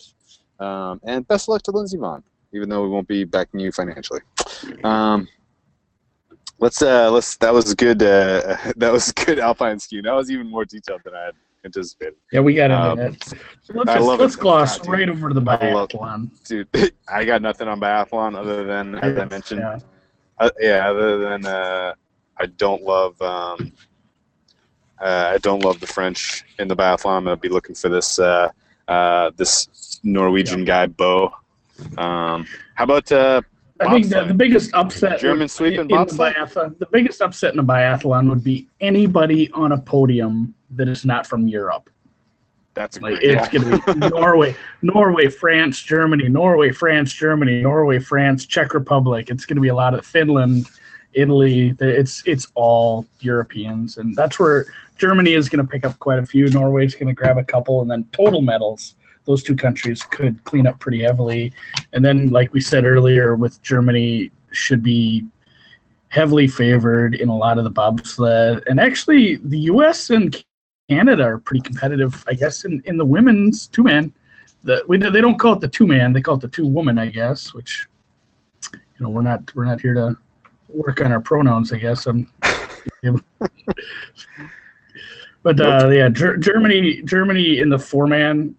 [SPEAKER 2] and best of luck to Lindsey Vonn, even though we won't be backing you financially. That was good. That was good alpine skiing. That was even more detailed than I had anticipated.
[SPEAKER 3] Yeah, we got into that. So
[SPEAKER 2] I love
[SPEAKER 3] let's
[SPEAKER 2] it.
[SPEAKER 3] gloss
[SPEAKER 2] God,
[SPEAKER 3] right over to the
[SPEAKER 2] I love-
[SPEAKER 3] biathlon.
[SPEAKER 2] Dude, I got nothing on biathlon other than, as I mentioned,
[SPEAKER 3] Yeah.
[SPEAKER 2] other than I don't love the French in the biathlon. I'm gonna be looking for this this Norwegian guy, Bo. How about
[SPEAKER 3] I think the biggest upset
[SPEAKER 2] German sweep in
[SPEAKER 3] the
[SPEAKER 2] bobsled?
[SPEAKER 3] biathlon, the biggest upset in a biathlon would be anybody on a podium that is not from Europe.
[SPEAKER 2] That's
[SPEAKER 3] Like
[SPEAKER 2] great.
[SPEAKER 3] it's going to be Norway, France, Germany, Norway, France, Germany, Norway, France, Czech Republic. It's going to be a lot of Finland, Italy. It's all Europeans, and that's where Germany is going to pick up quite a few. Norway's going to grab a couple, and then total medals. Those two countries could clean up pretty heavily. And then, like we said earlier, with Germany should be heavily favored in a lot of the bobsled. And actually, the U.S. and Canada are pretty competitive, I guess, in the women's two-man. They don't call it the two-man; they call it the two-woman, I guess. Which, we're not here to work on our pronouns, I guess. But yeah, Germany in the four-man.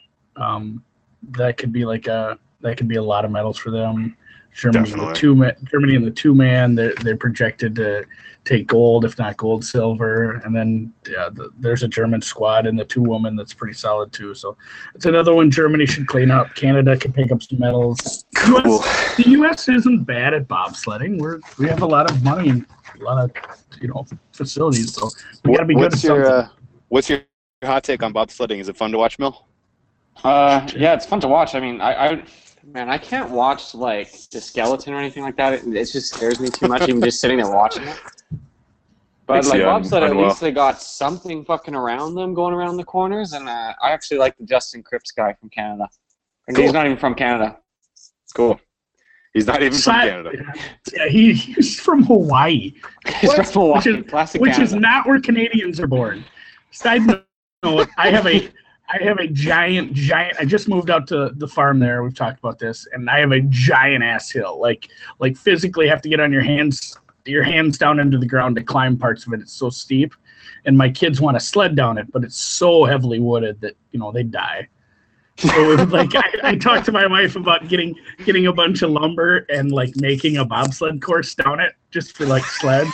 [SPEAKER 3] That could be a lot of medals for them. Germany in the two-man, they're projected to take gold, if not gold, silver, and then there's a German squad in the two-woman that's pretty solid too. So it's another one Germany should clean up. Canada can pick up some medals.
[SPEAKER 2] Cool.
[SPEAKER 3] The U.S. isn't bad at bobsledding. We have a lot of money and a lot of facilities, so we got to be good at something.
[SPEAKER 2] What's your hot take on bobsledding? Is it fun to watch, Mill?
[SPEAKER 4] Yeah, it's fun to watch. I mean, I can't watch like the skeleton or anything like that. It just scares me too much, even just sitting there watching it. But like bobsled, at least they got something fucking around them going around the corners, and I actually like the Justin Cripps guy from Canada. And he's not even from Canada.
[SPEAKER 2] Cool. He's not even from Canada.
[SPEAKER 3] Yeah, he's from Hawaii.
[SPEAKER 4] He's from Hawaii.
[SPEAKER 3] Which is not where Canadians are born. Side note, I have a giant. I just moved out to the farm there. We've talked about this, and I have a giant ass hill. Like physically have to get on your hands down into the ground to climb parts of it. It's so steep, and my kids want to sled down it, but it's so heavily wooded that they die. So it was like I talked to my wife about getting a bunch of lumber and like making a bobsled course down it just for like sleds.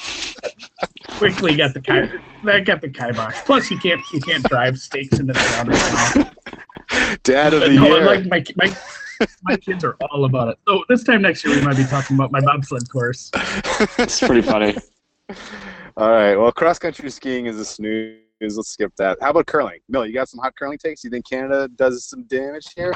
[SPEAKER 3] Quickly got the kibosh. Plus, you can't drive stakes into the ground right now.
[SPEAKER 2] Dad of the year.
[SPEAKER 3] Like my kids are all about it. So this time next year, we might be talking about my bobsled course.
[SPEAKER 4] It's pretty funny.
[SPEAKER 2] All right. Well, cross country skiing is a snooze. Let's skip that. How about curling? Mill, you got some hot curling takes? You think Canada does some damage here?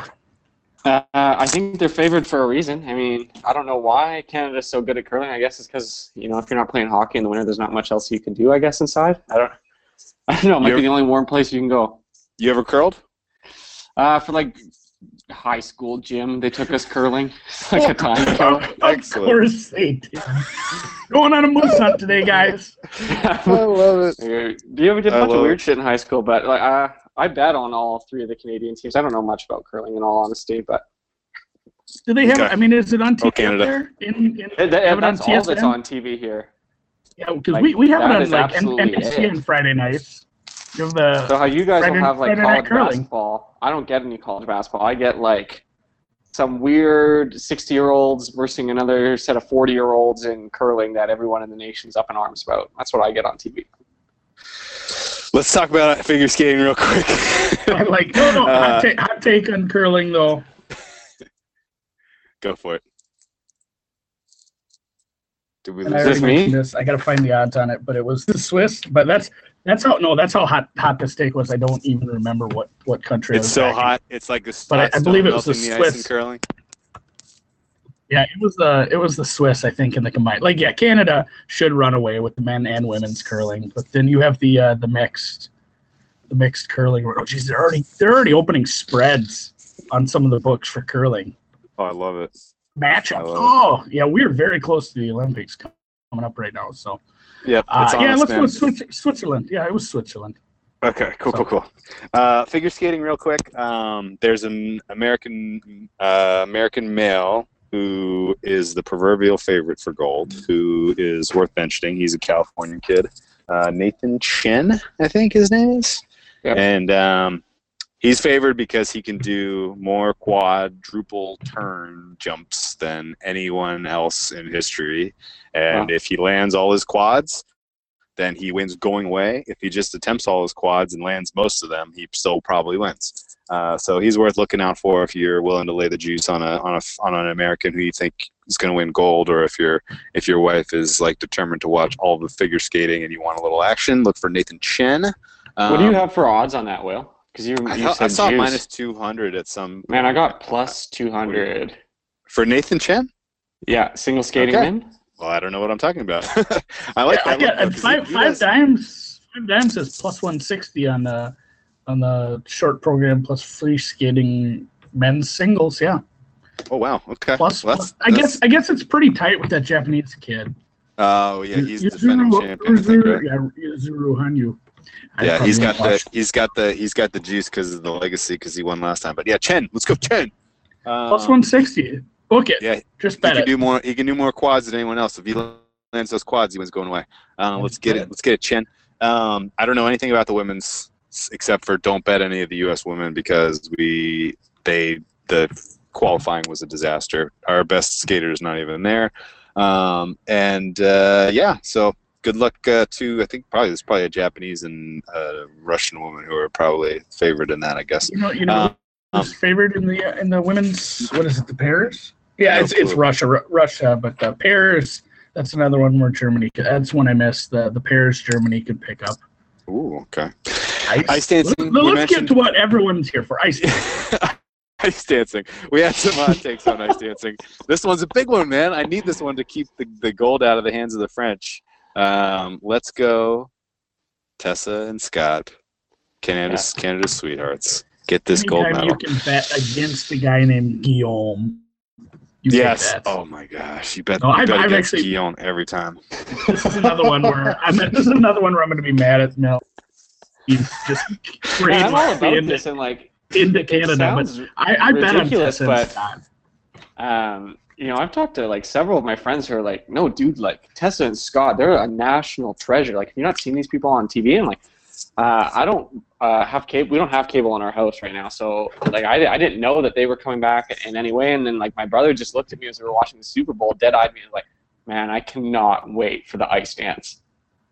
[SPEAKER 4] I think they're favored for a reason. I mean, I don't know why Canada's so good at curling. I guess it's because, if you're not playing hockey in the winter, there's not much else you can do, I guess, inside. I don't know. It might be the only warm place you can go.
[SPEAKER 2] You ever curled?
[SPEAKER 4] For like high school gym, they took us curling. Like a time killer.
[SPEAKER 3] Of course they did. Going on a moose hunt today, guys.
[SPEAKER 2] I love it.
[SPEAKER 4] You did a bunch of weird shit in high school, but like I bet on all three of the Canadian teams. I don't know much about curling, in all honesty, but
[SPEAKER 3] do they have?
[SPEAKER 2] Okay.
[SPEAKER 3] I mean, is it on TV
[SPEAKER 2] Canada.
[SPEAKER 3] there?
[SPEAKER 4] That's all that's on TV here.
[SPEAKER 3] Yeah, because we have it on like
[SPEAKER 4] absolutely
[SPEAKER 3] NBC on Friday nights. You have
[SPEAKER 4] So how you guys will have like
[SPEAKER 3] Friday night
[SPEAKER 4] college
[SPEAKER 3] curling.
[SPEAKER 4] basketball? I don't get any college basketball. I get like some weird 60-year-olds versus another set of 40-year-olds in curling that everyone in the nation's up in arms about. That's what I get on TV.
[SPEAKER 2] Let's talk about figure skating real quick.
[SPEAKER 3] Hot take on curling though.
[SPEAKER 2] Go for it. Did we
[SPEAKER 3] And I
[SPEAKER 2] lose
[SPEAKER 3] already
[SPEAKER 4] this me?
[SPEAKER 3] mentioned this. I gotta find the odds on it, but it was the Swiss. But that's how hot the steak was. I don't even remember what country.
[SPEAKER 2] It's so hot. It's like the
[SPEAKER 3] But I believe it was the
[SPEAKER 2] melting the ice in
[SPEAKER 3] Swiss.
[SPEAKER 2] curling.
[SPEAKER 3] Yeah, it was the Swiss, I think, in the combined. Like, yeah, Canada should run away with the men and women's curling, but then you have the mixed curling. Oh, geez, they're already opening spreads on some of the books for curling
[SPEAKER 2] Oh, I love it.
[SPEAKER 3] matchups. Oh, yeah, we're very close to the Olympics coming up right now. So,
[SPEAKER 2] Yep. It's
[SPEAKER 3] yeah,
[SPEAKER 2] honest,
[SPEAKER 3] let's go
[SPEAKER 2] man.
[SPEAKER 3] with Switzerland. Yeah, it was Switzerland.
[SPEAKER 2] Okay, cool. Figure skating real quick. There's an American male who is the proverbial favorite for gold, who is worth mentioning. He's a Californian kid. Nathan Chen, I think his name is.
[SPEAKER 4] Yep.
[SPEAKER 2] And he's favored because he can do more quadruple turn jumps than anyone else in history. And
[SPEAKER 4] Wow.
[SPEAKER 2] if he lands all his quads, then he wins going away. If he just attempts all his quads and lands most of them, he still probably wins. So he's worth looking out for if you're willing to lay the juice on an American who you think is going to win gold, or if your wife is like determined to watch all the figure skating and you want a little action. Look for Nathan Chen.
[SPEAKER 4] What do you have for odds on that, Will? Because you
[SPEAKER 2] I
[SPEAKER 4] said
[SPEAKER 2] saw
[SPEAKER 4] juice.
[SPEAKER 2] minus 200 at some.
[SPEAKER 4] Man, I got plus 200
[SPEAKER 2] for Nathan Chen.
[SPEAKER 4] Yeah, single skating
[SPEAKER 2] Okay.
[SPEAKER 4] men.
[SPEAKER 2] Well, I don't know what I'm talking about. I like that.
[SPEAKER 3] Yeah,
[SPEAKER 2] look, though, 'cause
[SPEAKER 3] five dimes is plus 160 on the short program plus free skating men's singles. Yeah,
[SPEAKER 2] Oh wow. Okay.
[SPEAKER 3] plus.
[SPEAKER 2] Well,
[SPEAKER 3] I guess it's pretty tight with that Japanese kid.
[SPEAKER 2] Oh yeah, he's defending champion. I think, right?
[SPEAKER 3] Yeah, Yuzuru Hanyu.
[SPEAKER 2] Yeah, he's got the juice because of the legacy because he won last time. But yeah, Chen, let's go Chen.
[SPEAKER 3] Plus 160. Book it.
[SPEAKER 2] Yeah,
[SPEAKER 3] Just
[SPEAKER 2] he
[SPEAKER 3] bet
[SPEAKER 2] can
[SPEAKER 3] it.
[SPEAKER 2] do more. He can do more quads than anyone else. If he lands those quads, he wins going away. Let's get it. Let's get it, Chen. I don't know anything about the women's except for don't bet any of the U.S. women because the qualifying was a disaster. Our best skater is not even there. Yeah, so good luck to I think there's probably a Japanese and a Russian woman who are probably favored in that, I guess.
[SPEAKER 3] You know who's favored in the women's, what is it, the pairs? Yeah,
[SPEAKER 2] No
[SPEAKER 3] it's
[SPEAKER 2] clue.
[SPEAKER 3] Russia, but the pairs, that's another one where Germany that's one I missed. The pairs Germany could pick up.
[SPEAKER 2] Ooh, okay.
[SPEAKER 3] Ice
[SPEAKER 2] dancing.
[SPEAKER 3] Let's get to what everyone's here for. Ice dancing.
[SPEAKER 2] Ice dancing. We had some hot takes on ice dancing. This one's a big one, man. I need this one to keep the gold out of the hands of the French. Let's go, Tessa and Scott, Canada's sweethearts. Get this gold
[SPEAKER 3] Anytime
[SPEAKER 2] medal.
[SPEAKER 3] you can bet against a guy named Guillaume. You take
[SPEAKER 2] Yes.
[SPEAKER 3] that.
[SPEAKER 2] Oh my gosh. You bet.
[SPEAKER 3] No,
[SPEAKER 2] you
[SPEAKER 3] I've
[SPEAKER 2] bet against
[SPEAKER 3] actually-
[SPEAKER 2] Guillaume every time.
[SPEAKER 3] This is another one where I'm going to be mad at Mel. He's just
[SPEAKER 4] Man, I'm all
[SPEAKER 3] brainwashed
[SPEAKER 4] about
[SPEAKER 3] into,
[SPEAKER 4] this, and like
[SPEAKER 3] into Canada, but
[SPEAKER 4] sounds
[SPEAKER 3] I bet on
[SPEAKER 4] ridiculous,
[SPEAKER 3] Tessa and
[SPEAKER 4] but
[SPEAKER 3] Scott.
[SPEAKER 4] I've talked to like several of my friends who are like, no, dude, like Tessa and Scott, they're a national treasure. Like, have you not seen these people on TV? And like, I don't have cable. We don't have cable in our house right now, so like, I didn't know that they were coming back in any way. And then like, my brother just looked at me as we were watching the Super Bowl, dead-eyed me, and like, man, I cannot wait for the ice dance.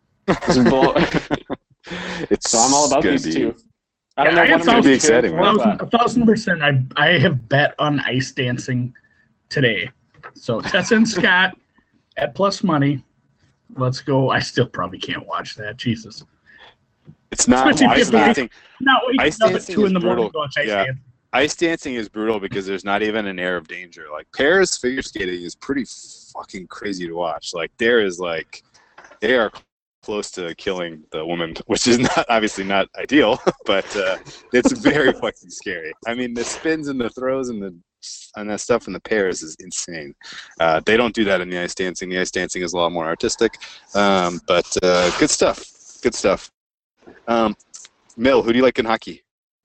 [SPEAKER 4] So I'm all about these two. I don't know what I'm
[SPEAKER 2] gonna
[SPEAKER 4] gonna
[SPEAKER 2] be
[SPEAKER 4] do,
[SPEAKER 2] exciting, man.
[SPEAKER 4] but-
[SPEAKER 3] 1,000%. I have bet on ice dancing today. So Tessa and Scott at plus money. Let's go. I still probably can't watch that. Jesus.
[SPEAKER 2] It's not
[SPEAKER 3] Especially if
[SPEAKER 2] ice
[SPEAKER 3] you have to
[SPEAKER 2] dancing.
[SPEAKER 3] Not waking
[SPEAKER 2] Ice
[SPEAKER 3] up at
[SPEAKER 2] dancing
[SPEAKER 3] 2
[SPEAKER 2] is
[SPEAKER 3] in the morning
[SPEAKER 2] brutal.
[SPEAKER 3] to watch ice
[SPEAKER 2] Yeah.
[SPEAKER 3] dancing.
[SPEAKER 2] Ice dancing is brutal because there's not even an air of danger. Like pairs figure skating is pretty fucking crazy to watch. Like they are close to killing the woman, which is not obviously not ideal, but it's very fucking scary. I mean, the spins and the throws and that stuff in the pairs is insane. They don't do that in the ice dancing. The ice dancing is a lot more artistic, but good stuff. Good stuff. Mill, who do you like in hockey?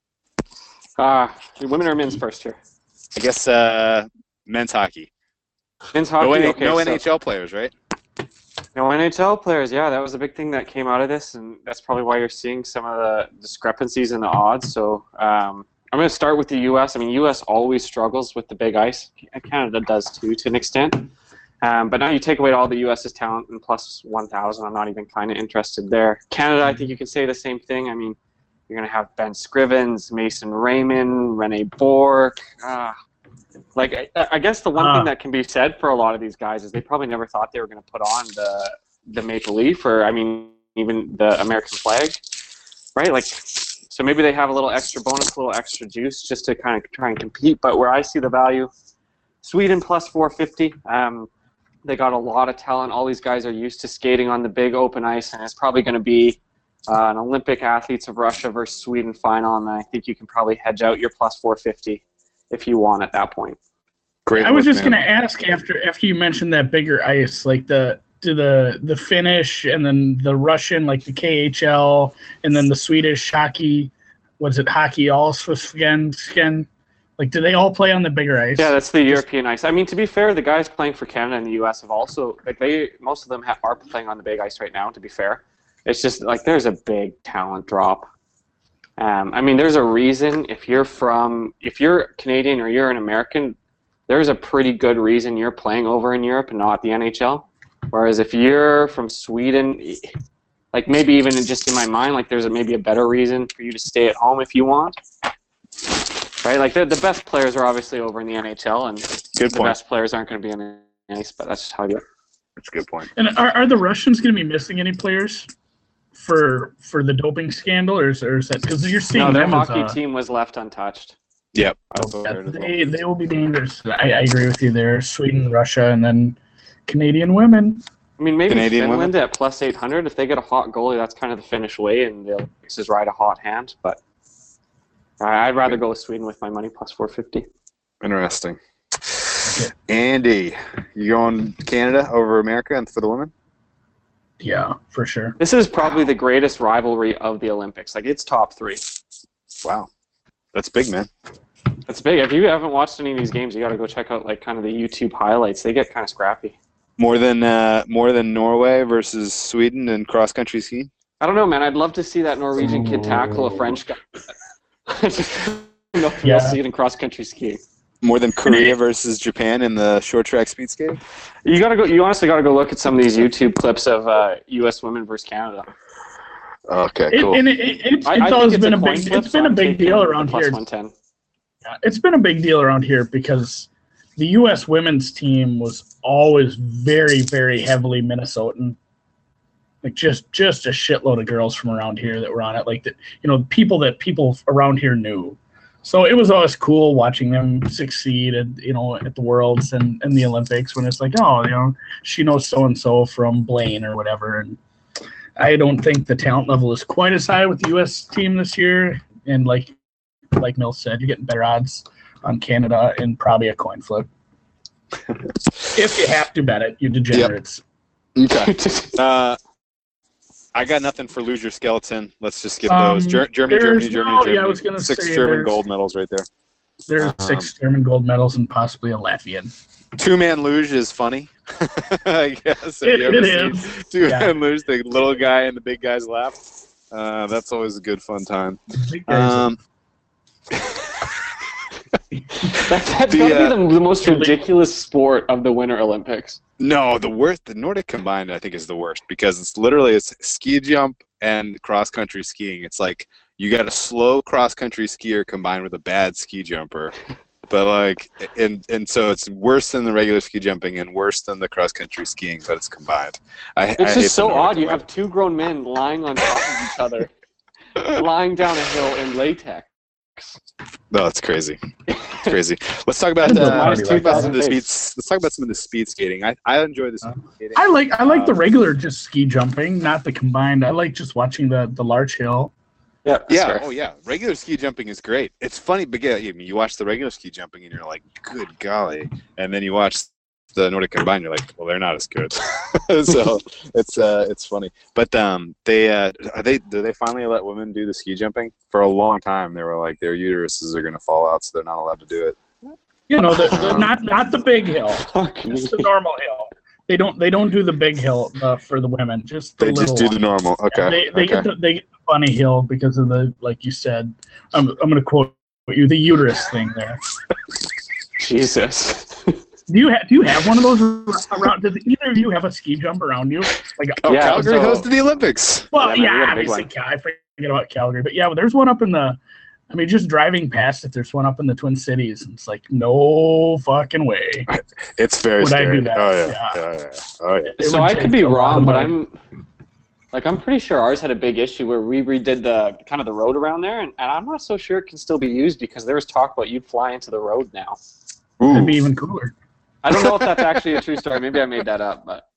[SPEAKER 4] Women or men's first here?
[SPEAKER 2] I guess men's hockey.
[SPEAKER 4] Men's hockey.
[SPEAKER 2] No
[SPEAKER 4] Okay, so-
[SPEAKER 2] NHL players, right?
[SPEAKER 4] No NHL players, yeah, that was a big thing that came out of this, and that's probably why you're seeing some of the discrepancies in the odds. So I'm going to start with the U.S. I mean, U.S. always struggles with the big ice. Canada does too, to an extent. But now you take away all the U.S.'s talent and plus 1,000, I'm not even kind of interested there. Canada, I think you can say the same thing. I mean, you're going to have Ben Scrivens, Mason Raymond, Rene Bourque. I guess the one thing that can be said for a lot of these guys is they probably never thought they were going to put on the maple leaf, or I mean, even the American flag, right? Like, so maybe they have a little extra bonus, a little extra juice just to kind of try and compete. But where I see the value, Sweden plus 450. They got a lot of talent. All these guys are used to skating on the big open ice, and it's probably going to be an Olympic athletes of Russia versus Sweden final, and I think you can probably hedge out your plus 450 if you want at that point.
[SPEAKER 2] Great.
[SPEAKER 3] I was
[SPEAKER 2] look,
[SPEAKER 3] just
[SPEAKER 2] man.
[SPEAKER 3] going to ask after you mentioned that bigger ice, like the Finnish and then the Russian, like the KHL, and then the Swedish hockey. Was it hockey Allsvenskan? Like, do they all play on the bigger ice?
[SPEAKER 4] Yeah, that's the European ice. I mean, to be fair, the guys playing for Canada and the U.S. have also most of them are playing on the big ice right now. To be fair, it's just like there's a big talent drop. I mean, there's a reason if you're Canadian or you're an American, there's a pretty good reason you're playing over in Europe and not the NHL. Whereas if you're from Sweden, like maybe even just in my mind, like there's maybe a better reason for you to stay at home if you want. Right? Like the best players are obviously over in the NHL, and the best players aren't going to be in the ice, but that's just how you.
[SPEAKER 2] That's a good point.
[SPEAKER 3] And are the Russians going to be missing any players for the doping scandal, or is that because you're seeing
[SPEAKER 4] their
[SPEAKER 3] them
[SPEAKER 4] hockey
[SPEAKER 3] as
[SPEAKER 4] team was left untouched.
[SPEAKER 2] Yep.
[SPEAKER 3] they will be dangerous. I agree with you there. Sweden, Russia, and then Canadian women.
[SPEAKER 4] I mean, maybe
[SPEAKER 2] Canadian
[SPEAKER 4] Finland
[SPEAKER 2] women?
[SPEAKER 4] at plus 800. If they get a hot goalie, that's kind of the Finnish way, and the Olympics is ride a hot hand. But I'd rather go with Sweden with my money plus 450.
[SPEAKER 2] Interesting. Andy, you going Canada over America and for the women?
[SPEAKER 3] Yeah, for sure.
[SPEAKER 4] This is probably the greatest rivalry of the Olympics. Like, it's top 3.
[SPEAKER 2] Wow. That's big, man.
[SPEAKER 4] That's big. If you haven't watched any of these games, you got to go check out like kind of the YouTube highlights. They get kind of scrappy.
[SPEAKER 2] More than Norway versus Sweden in cross country skiing?
[SPEAKER 4] I don't know, man. I'd love to see that Norwegian kid tackle a French guy. You'll see it in cross country skiing.
[SPEAKER 2] More than Korea versus Japan in the short track speed skating?
[SPEAKER 4] You honestly gotta go look at some of these YouTube clips of U.S. women versus Canada.
[SPEAKER 2] Okay, cool.
[SPEAKER 3] It's always been a big deal around here.
[SPEAKER 4] 110.
[SPEAKER 3] Yeah, it's been a big deal around here because the U.S. women's team was always very, very heavily Minnesotan. Like just a shitload of girls from around here that were on it. Like that, people around here knew. So it was always cool watching them succeed at the Worlds and the Olympics when it's like, she knows so and so from Blaine or whatever. And I don't think the talent level is quite as high with the U.S. team this year. And like Mills said, you're getting better odds on Canada and probably a coin flip. If you have to bet it, you degenerates.
[SPEAKER 2] Yep. Okay. I got nothing for lose your skeleton. Let's just skip those. Germany.
[SPEAKER 3] Yeah, I was going to say
[SPEAKER 2] 6 German gold medals right there.
[SPEAKER 3] There's 6 German gold medals and possibly a Latvian.
[SPEAKER 2] 2-man luge is funny. I guess.
[SPEAKER 3] It is.
[SPEAKER 2] 2-man luge, the little guy in the big guy's lap. That's always a good fun time.
[SPEAKER 4] That's got to be the most ridiculous sport of the Winter Olympics.
[SPEAKER 2] No, the worst. The Nordic combined, I think, is the worst because it's ski jump and cross country skiing. It's like you got a slow cross country skier combined with a bad ski jumper, but and so it's worse than the regular ski jumping and worse than the cross country skiing, but it's combined.
[SPEAKER 4] It's just so odd. You have 2 grown men lying on top of each other, lying down a hill in latex.
[SPEAKER 2] No, it's crazy. It's crazy. Let's talk about some of the speed skating. I enjoy the speed skating.
[SPEAKER 3] I like the regular just ski jumping, not the combined. I like just watching the large hill.
[SPEAKER 4] Yeah.
[SPEAKER 2] Yeah. Oh, yeah. Regular ski jumping is great. It's funny, but you watch the regular ski jumping and you're like, good golly, and then you watch the Nordic combined, you're like, well, they're not as good. So it's funny. But do they finally let women do the ski jumping? For a long time, they were like their uteruses are going to fall out, so they're not allowed to do it.
[SPEAKER 3] Not the big hill, just the normal hill. They don't do the big hill for the women. Just the
[SPEAKER 2] just do the normal. Okay.
[SPEAKER 3] They get the funny hill because of the, like you said. I'm going to quote you, the uterus thing there.
[SPEAKER 4] Jesus.
[SPEAKER 3] Do you have one of those around? Does either of you have a ski jump around you?
[SPEAKER 2] Calgary hosted the Olympics.
[SPEAKER 3] Well, obviously, I forget about Calgary, but there's one up in the. I mean, just driving past it, there's one up in the Twin Cities, and it's like no fucking way.
[SPEAKER 2] It's very
[SPEAKER 3] Would
[SPEAKER 2] scary.
[SPEAKER 3] I do that?
[SPEAKER 2] Oh yeah.
[SPEAKER 4] So I could be wrong, but I'm pretty sure ours had a big issue where we redid the kind of the road around there, and I'm not so sure it can still be used because there was talk about you'd fly into the road now.
[SPEAKER 3] It'd be even cooler.
[SPEAKER 4] I don't know if that's actually a true story. Maybe I made that up, but.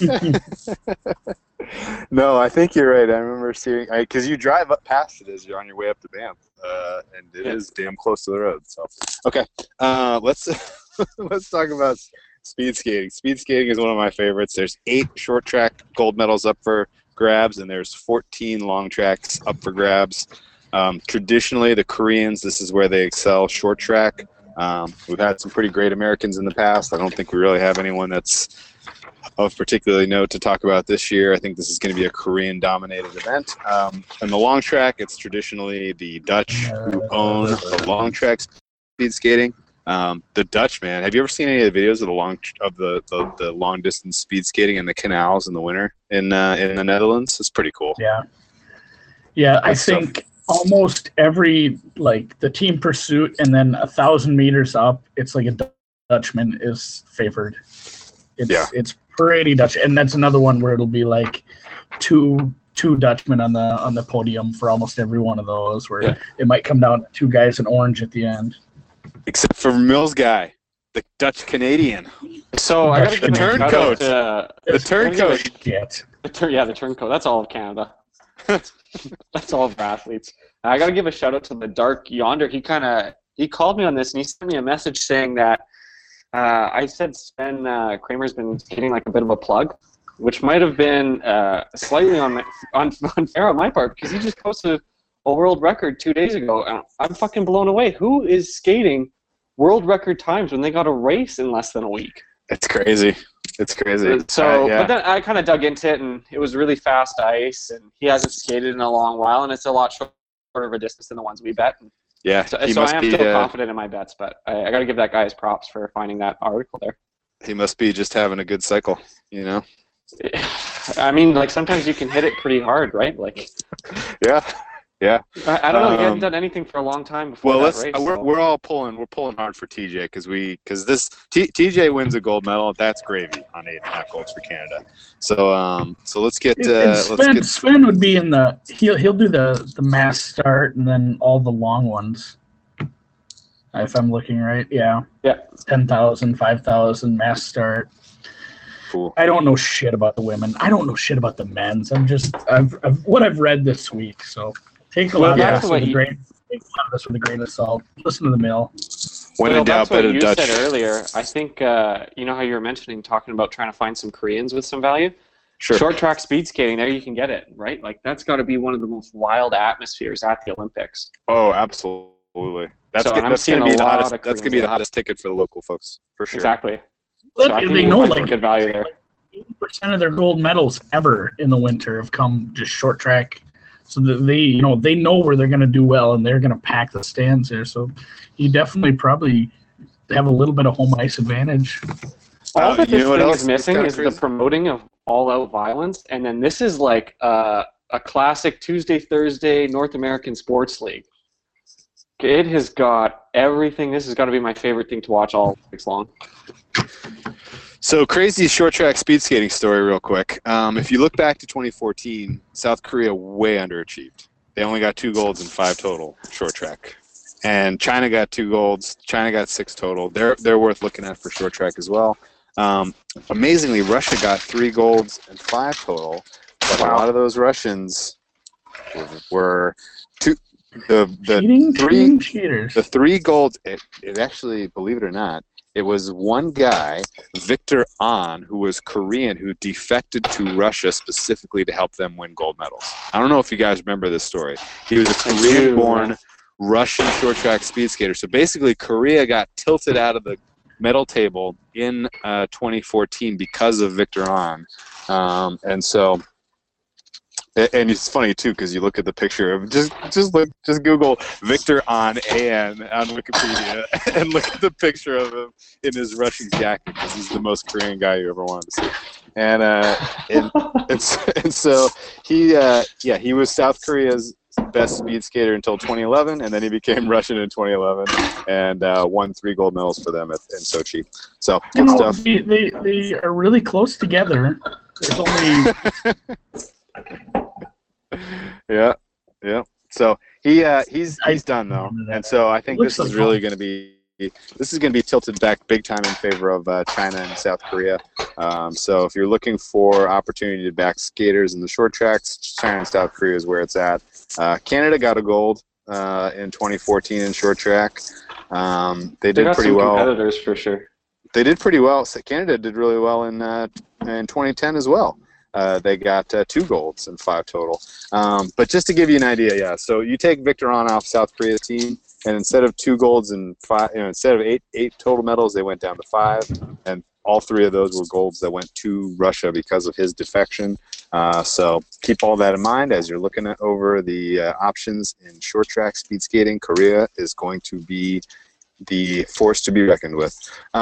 [SPEAKER 2] No, I think you're right. I remember seeing because you drive up past it as you're on your way up to Banff, and it is damn close to the road. So, okay, let's talk about speed skating. Speed skating is one of my favorites. There's 8 short track gold medals up for grabs, and there's 14 long tracks up for grabs. Traditionally, the Koreans, this is where they excel. Short track. We've had some pretty great Americans in the past. I don't think we really have anyone that's of particularly note to talk about this year. I think this is going to be a Korean-dominated event. In the long track, it's traditionally the Dutch who own the long track speed skating. The Dutch, man, have you ever seen any of the videos of the long distance speed skating in the canals in the winter in the Netherlands? It's pretty cool.
[SPEAKER 3] Yeah. I think almost every the team pursuit and then 1,000 meters up, it's like a Dutchman is favored. It's pretty Dutch, and that's another one where it'll be like two Dutchmen on the podium for almost every one of those. Where it might come down to two guys in orange at the end.
[SPEAKER 2] Except for Mills guy, the Dutch Canadian.
[SPEAKER 4] So I got to give
[SPEAKER 2] the turncoat. The turncoat.
[SPEAKER 4] The turncoat. That's all of Canada. That's all of our athletes. I got to give a shout out to the Dark Yonder. He called me on this and he sent me a message saying that I said Sven Kramer's been getting like a bit of a plug, which might have been slightly unfair on my part because he just posted a world record 2 days ago. And I'm fucking blown away. Who is skating world record times when they got a race in less than a week?
[SPEAKER 2] It's crazy.
[SPEAKER 4] So, but then I kind of dug into it, and it was really fast ice, and he hasn't skated in a long while, and it's a lot shorter of a distance than the ones we bet.
[SPEAKER 2] Yeah,
[SPEAKER 4] so I am still confident in my bets, but I got to give that guy his props for finding that article there.
[SPEAKER 2] He must be just having a good cycle, you know?
[SPEAKER 4] I mean, like, sometimes you can hit it pretty hard, right? Like,
[SPEAKER 2] yeah.
[SPEAKER 4] I don't know. He hadn't done anything for a long time before that race.
[SPEAKER 2] We're pulling hard for TJ because this TJ wins a gold medal. That's gravy on 8.5 golds for Canada. So let's get
[SPEAKER 3] Sven would be in the he'll do the mass start and then all the long ones. If I'm looking right, yeah. 10,000, 5,000 mass start.
[SPEAKER 2] Cool.
[SPEAKER 3] I don't know shit about the women. I don't know shit about the men's. I've read this week, so. Take a lot of this with a grain of salt. Listen to the mill.
[SPEAKER 2] When in doubt, bet a Dutch.
[SPEAKER 4] You said earlier, I think, you know how you were mentioning, talking about trying to find some Koreans with some value?
[SPEAKER 2] Sure.
[SPEAKER 4] Short track speed skating, there you can get it, right? Like, that's got to be one of the most wild atmospheres at the Olympics.
[SPEAKER 2] Oh, absolutely. That's going to be the hottest ticket for the local folks, for sure.
[SPEAKER 4] Exactly.
[SPEAKER 3] But
[SPEAKER 4] so
[SPEAKER 3] they know,
[SPEAKER 4] good value there.
[SPEAKER 3] 80% of their gold medals ever in the winter have come just short track. So they know where they're going to do well, and they're going to pack the stands there. So you definitely probably have a little bit of home ice advantage.
[SPEAKER 4] All that this thing is missing is the promoting of all-out violence, and then this is like a classic Tuesday, Thursday North American sports league. It has got everything. This has got to be my favorite thing to watch all weeks long.
[SPEAKER 2] So crazy short track speed skating story real quick. If you look back to 2014, South Korea way underachieved. They only got 2 golds and 5 total short track. And China got 2 golds. China got 6 total. They're worth looking at for short track as well. Amazingly, Russia got 3 golds and 5 total. But a lot of those Russians were
[SPEAKER 3] cheaters.
[SPEAKER 2] The 3 golds. It actually, believe it or not, it was one guy, Victor An, who was Korean, who defected to Russia specifically to help them win gold medals. I don't know if you guys remember this story. He was a Korean-born Russian short track speed skater. So basically, Korea got tilted out of the medal table in 2014 because of Victor An. And it's funny too because you look at the picture of just Google Victor An on Wikipedia and look at the picture of him in his Russian jacket because he's the most Korean guy you ever wanted to see. And so he was South Korea's best speed skater until 2011, and then he became Russian in 2011 and won 3 gold medals for them in Sochi. So good stuff.
[SPEAKER 3] They are really close together. There's only.
[SPEAKER 2] Yeah. So he's done though, and so I think this is really going to be tilted back big time in favor of China and South Korea. So if you're looking for opportunity to back skaters in the short tracks, China and South Korea is where it's at. Canada got a gold in 2014 in short track. They did pretty well.
[SPEAKER 4] Competitors for sure.
[SPEAKER 2] They did pretty well. So Canada did really well in 2010 as well. They got 2 golds and 5 total. But just to give you an idea, so you take Victor An off South Korea's team, and instead of 2 golds and 5, instead of eight total medals, they went down to 5. And all 3 of those were golds that went to Russia because of his defection. So keep all that in mind as you're looking over the options in short track speed skating. Korea is going to be the force to be reckoned with.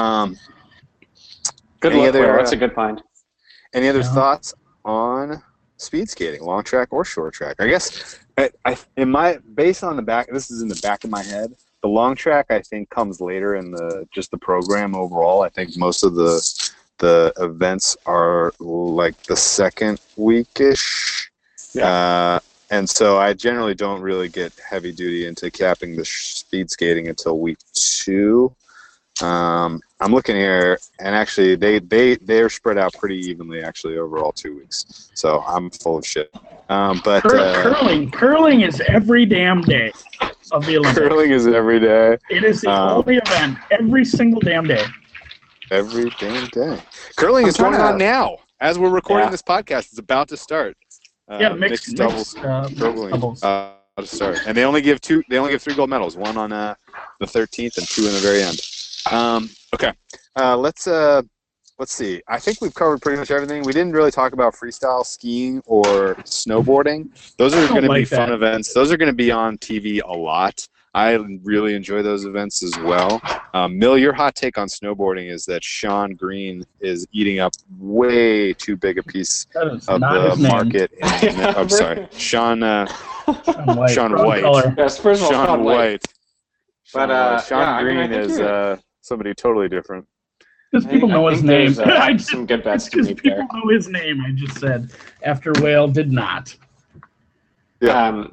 [SPEAKER 4] Good luck there. That's a good find.
[SPEAKER 2] Any other thoughts on speed skating, long track or short track? I guess based on the back, this is in the back of my head. The long track, I think, comes later in the program overall. I think most of the events are like the second weekish. Yeah. And so I generally don't really get heavy duty into capping the speed skating until week 2. I'm looking here, and actually they're spread out pretty evenly actually over all 2 weeks. So I'm full of shit. But
[SPEAKER 3] curling is every damn day of the Olympics.
[SPEAKER 2] Curling is every day.
[SPEAKER 3] It is the only event every single damn day.
[SPEAKER 2] Every damn day. Curling is going on now as we're recording this podcast. It's about to start. Mixed doubles. To start, and they only give 3 gold medals. 1 on the 13th and 2 in the very end. Okay. Let's see. I think we've covered pretty much everything. We didn't really talk about freestyle skiing or snowboarding. Those are going to be fun events. Those are going to be on TV a lot. I really enjoy those events as well. Mill, your hot take on snowboarding is that Sean Green is eating up way too big a piece of the market. I'm sorry, Sean White. Sean White.
[SPEAKER 4] Yes, first of all,
[SPEAKER 2] Sean White.
[SPEAKER 4] But
[SPEAKER 2] Sean Green is somebody totally different.
[SPEAKER 3] Because people know his name.
[SPEAKER 4] Some good bets to
[SPEAKER 3] Because
[SPEAKER 4] make
[SPEAKER 3] people
[SPEAKER 4] there.
[SPEAKER 3] know his name, I just said. After Whale did not.
[SPEAKER 2] Yeah.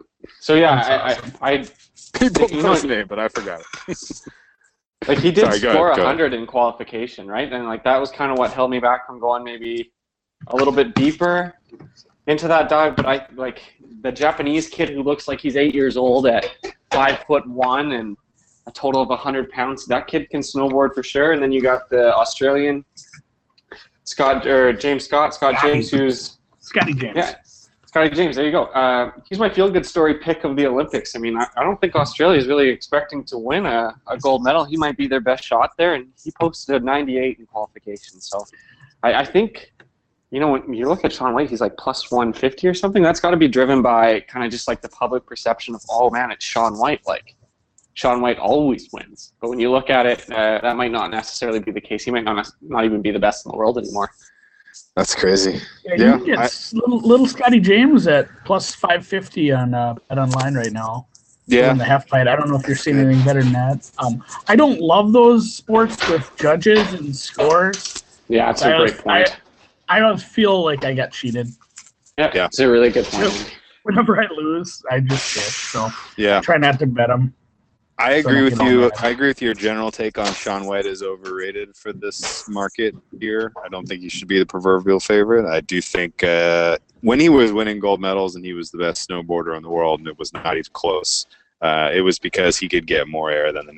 [SPEAKER 4] I
[SPEAKER 2] people know his name, but I forgot it.
[SPEAKER 4] Like he did score 100 in qualification, right? And like that was kind of what held me back from going maybe a little bit deeper into that dive. But I like the Japanese kid who looks like he's 8 years old at 5'1" and a total of 100 pounds. That kid can snowboard for sure. And then you got the Australian Scott James, who's
[SPEAKER 3] Scotty James.
[SPEAKER 4] Yeah, Scotty James. There you go. He's my feel-good story pick of the Olympics. I mean, I don't think Australia is really expecting to win a gold medal. He might be their best shot there, and he posted a 98 in qualification. So I think, you know, when you look at Sean White, he's like plus 150 or something. That's got to be driven by kind of just like the public perception of, oh man, it's Sean White. Like Sean White always wins. But when you look at it, that might not necessarily be the case. He might not even be the best in the world anymore.
[SPEAKER 2] That's crazy.
[SPEAKER 3] Yeah, you can get little Scotty James at plus 550 on online right now.
[SPEAKER 2] Yeah.
[SPEAKER 3] In the half pipe. I don't know if you're seeing anything better than that. I don't love those sports with judges and scores.
[SPEAKER 4] Yeah, that's a great point.
[SPEAKER 3] I always feel like I got cheated.
[SPEAKER 4] Yeah, it's a really good point.
[SPEAKER 3] Whenever I lose, I just shit. So
[SPEAKER 2] yeah,
[SPEAKER 3] try not to bet them.
[SPEAKER 2] I agree with you. I agree with your general take on Sean White is overrated for this market here. I don't think he should be the proverbial favorite. I do think when he was winning gold medals and he was the best snowboarder in the world, and it was not even close. It was because he could get more air than the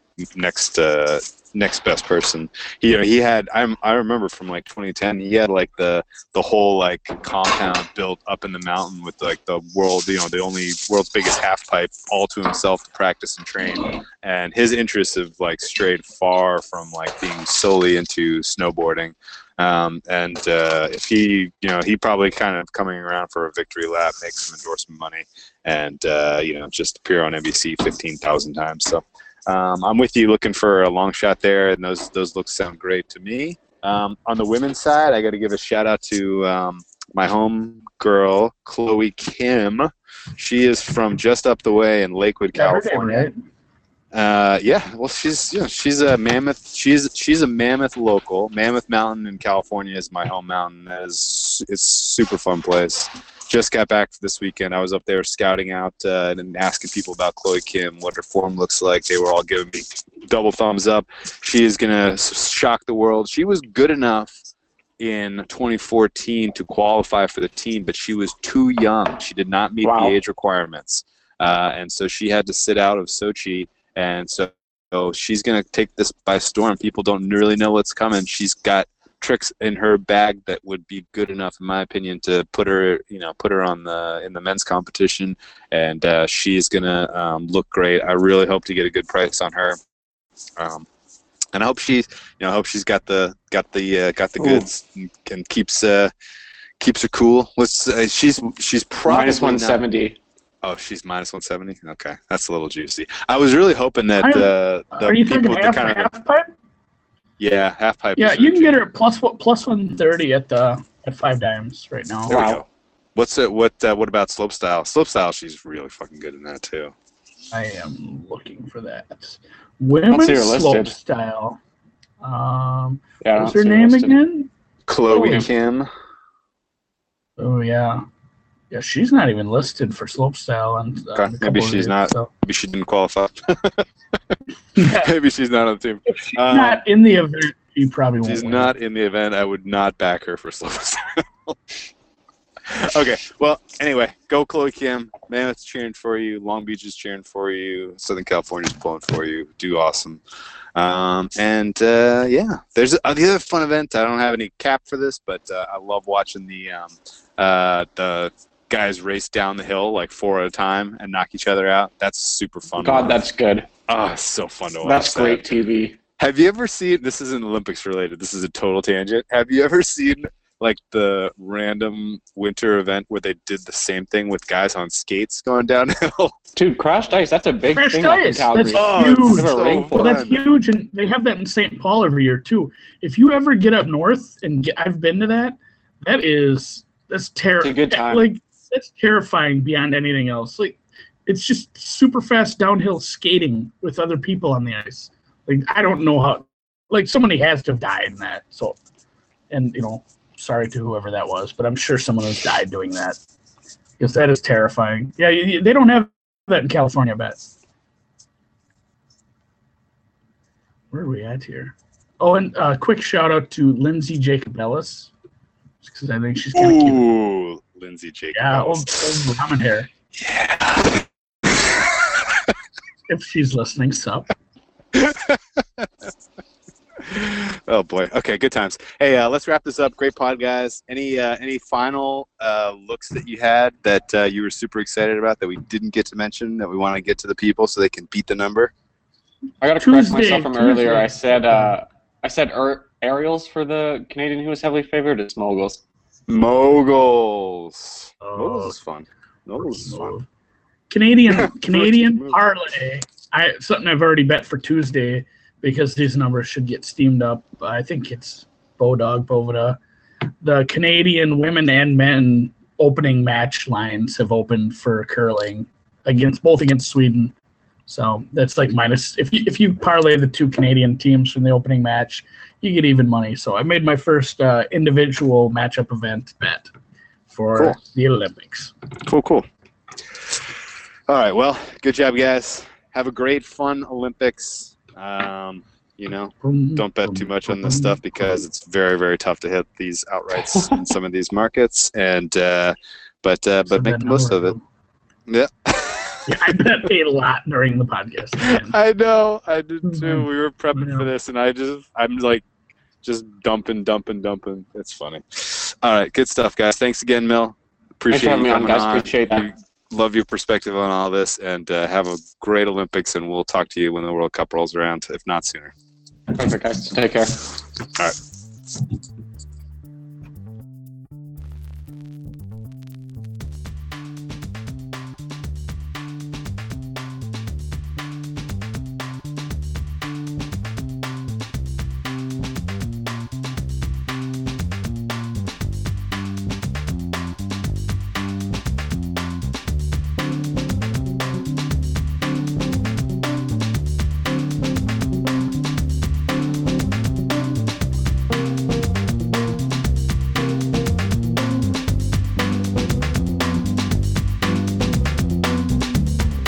[SPEAKER 2] next best person. He had. I remember from like 2010. He had like the whole like compound built up in the mountain with like the world, the only world's biggest half pipe all to himself to practice and train. And his interests have like strayed far from like being solely into snowboarding. If he probably kind of coming around for a victory lap, make some endorsement money, and just appear on NBC 15,000 times. So. I'm with you looking for a long shot there, and those looks sound great to me. On the women's side, I got to give a shout out to my home girl, Chloe Kim. She is from just up the way in Lakewood, California. Well, she's a Mammoth. She's a Mammoth local. Mammoth Mountain in California is my home mountain. It's a super fun place. Just got back this weekend. I was up there scouting out and asking people about Chloe Kim, what her form looks like. They were all giving me double thumbs up. She is going to shock the world. She was good enough in 2014 to qualify for the team, but she was too young. She did not meet the age requirements. And so she had to sit out of Sochi. And so she's going to take this by storm. People don't really know what's coming. She's got tricks in her bag that would be good enough, in my opinion, to put her on in the men's competition, and she's gonna look great. I really hope to get a good price on her. And I hope she's got the goods and keeps her cool. She's probably
[SPEAKER 4] minus 170.
[SPEAKER 2] Oh, she's minus 170. Okay, that's a little juicy. I was really hoping that the
[SPEAKER 3] are you thinking
[SPEAKER 2] people
[SPEAKER 3] half pipe?
[SPEAKER 2] Yeah, half pipe.
[SPEAKER 3] Yeah, you can get her at plus 130 at 5 dimes right now.
[SPEAKER 2] There we go. What about slopestyle? Slopestyle, she's really fucking good in that too.
[SPEAKER 3] I am looking for that. Women's slopestyle. What's her name again?
[SPEAKER 2] Chloe Kim.
[SPEAKER 3] Oh yeah. Yeah, she's not even listed for slopestyle, and
[SPEAKER 2] maybe she's not. So. Maybe she didn't qualify. Maybe she's not on the team.
[SPEAKER 3] If she's not in the event, she probably won't.
[SPEAKER 2] She's not in the event. I would not back her for slopestyle. Okay. Well, anyway, go Chloe Kim. Mammoth's cheering for you. Long Beach is cheering for you. Southern California's pulling for you. Do awesome. There's the other fun event. I don't have any cap for this, but I love watching the guys race down the hill like 4 at a time and knock each other out. That's super fun.
[SPEAKER 4] God, that's good.
[SPEAKER 2] Oh, it's so fun to watch.
[SPEAKER 4] That's great TV.
[SPEAKER 2] Have you ever seen, this isn't Olympics related, this is a total tangent. Have you ever seen like the random winter event where they did the same thing with guys on skates going downhill?
[SPEAKER 4] Dude, crashed ice, that's a big
[SPEAKER 3] crashed
[SPEAKER 4] thing
[SPEAKER 3] ice.
[SPEAKER 4] up in Calgary.
[SPEAKER 3] That's huge.
[SPEAKER 2] So
[SPEAKER 3] that's huge, and they have that in St. Paul every year too. If you ever get up north, and I've been to that, that's terrible.
[SPEAKER 4] It's a good time.
[SPEAKER 3] Like, that's terrifying beyond anything else. Like, it's just super fast downhill skating with other people on the ice. Like, I don't know how. Like, somebody has to have died in that. So, and sorry to whoever that was, but I'm sure someone has died doing that because that is terrifying. Yeah, they don't have that in California, I bet. Where are we at here? Oh, and quick shout out to Lindsay Jacob Ellis because I think she's kind of cute.
[SPEAKER 2] Ooh, Lindsay Jacob.
[SPEAKER 3] Yeah, old ramen hair.
[SPEAKER 2] Yeah.
[SPEAKER 3] If she's listening, sup.
[SPEAKER 2] Oh boy. Okay, good times. Hey, let's wrap this up. Great pod, guys. Any final looks that you had that you were super excited about that we didn't get to mention that we want to get to the people so they can beat the number?
[SPEAKER 4] I got to correct myself from earlier. I said aerials for the Canadian who was heavily favored. It's moguls.
[SPEAKER 2] Moguls is fun. Moguls is fun.
[SPEAKER 3] Canadian parlay. Something I've already bet for Tuesday because these numbers should get steamed up. I think it's Bovida. The Canadian women and men opening match lines have opened for curling both against Sweden. So that's like minus. If you parlay the 2 Canadian teams from the opening match, you get even money. So I made my first individual matchup event bet for the Olympics.
[SPEAKER 2] Cool. All right. Well, good job, guys. Have a great, fun Olympics. Don't bet too much on this stuff because it's very, very tough to hit these outrights in some of these markets. And but make the most of it. Yeah.
[SPEAKER 3] Yeah, I bet a lot during the podcast. Man.
[SPEAKER 2] I know, I did too. We were prepping for this, and I'm like just dumping. It's funny. All right, good stuff, guys. Thanks again, Mil. Appreciate you coming on.
[SPEAKER 4] Appreciate that.
[SPEAKER 2] Love your perspective on all this, and have a great Olympics, and we'll talk to you when the World Cup rolls around, if not sooner.
[SPEAKER 4] Perfect, guys. Take care.
[SPEAKER 2] All right.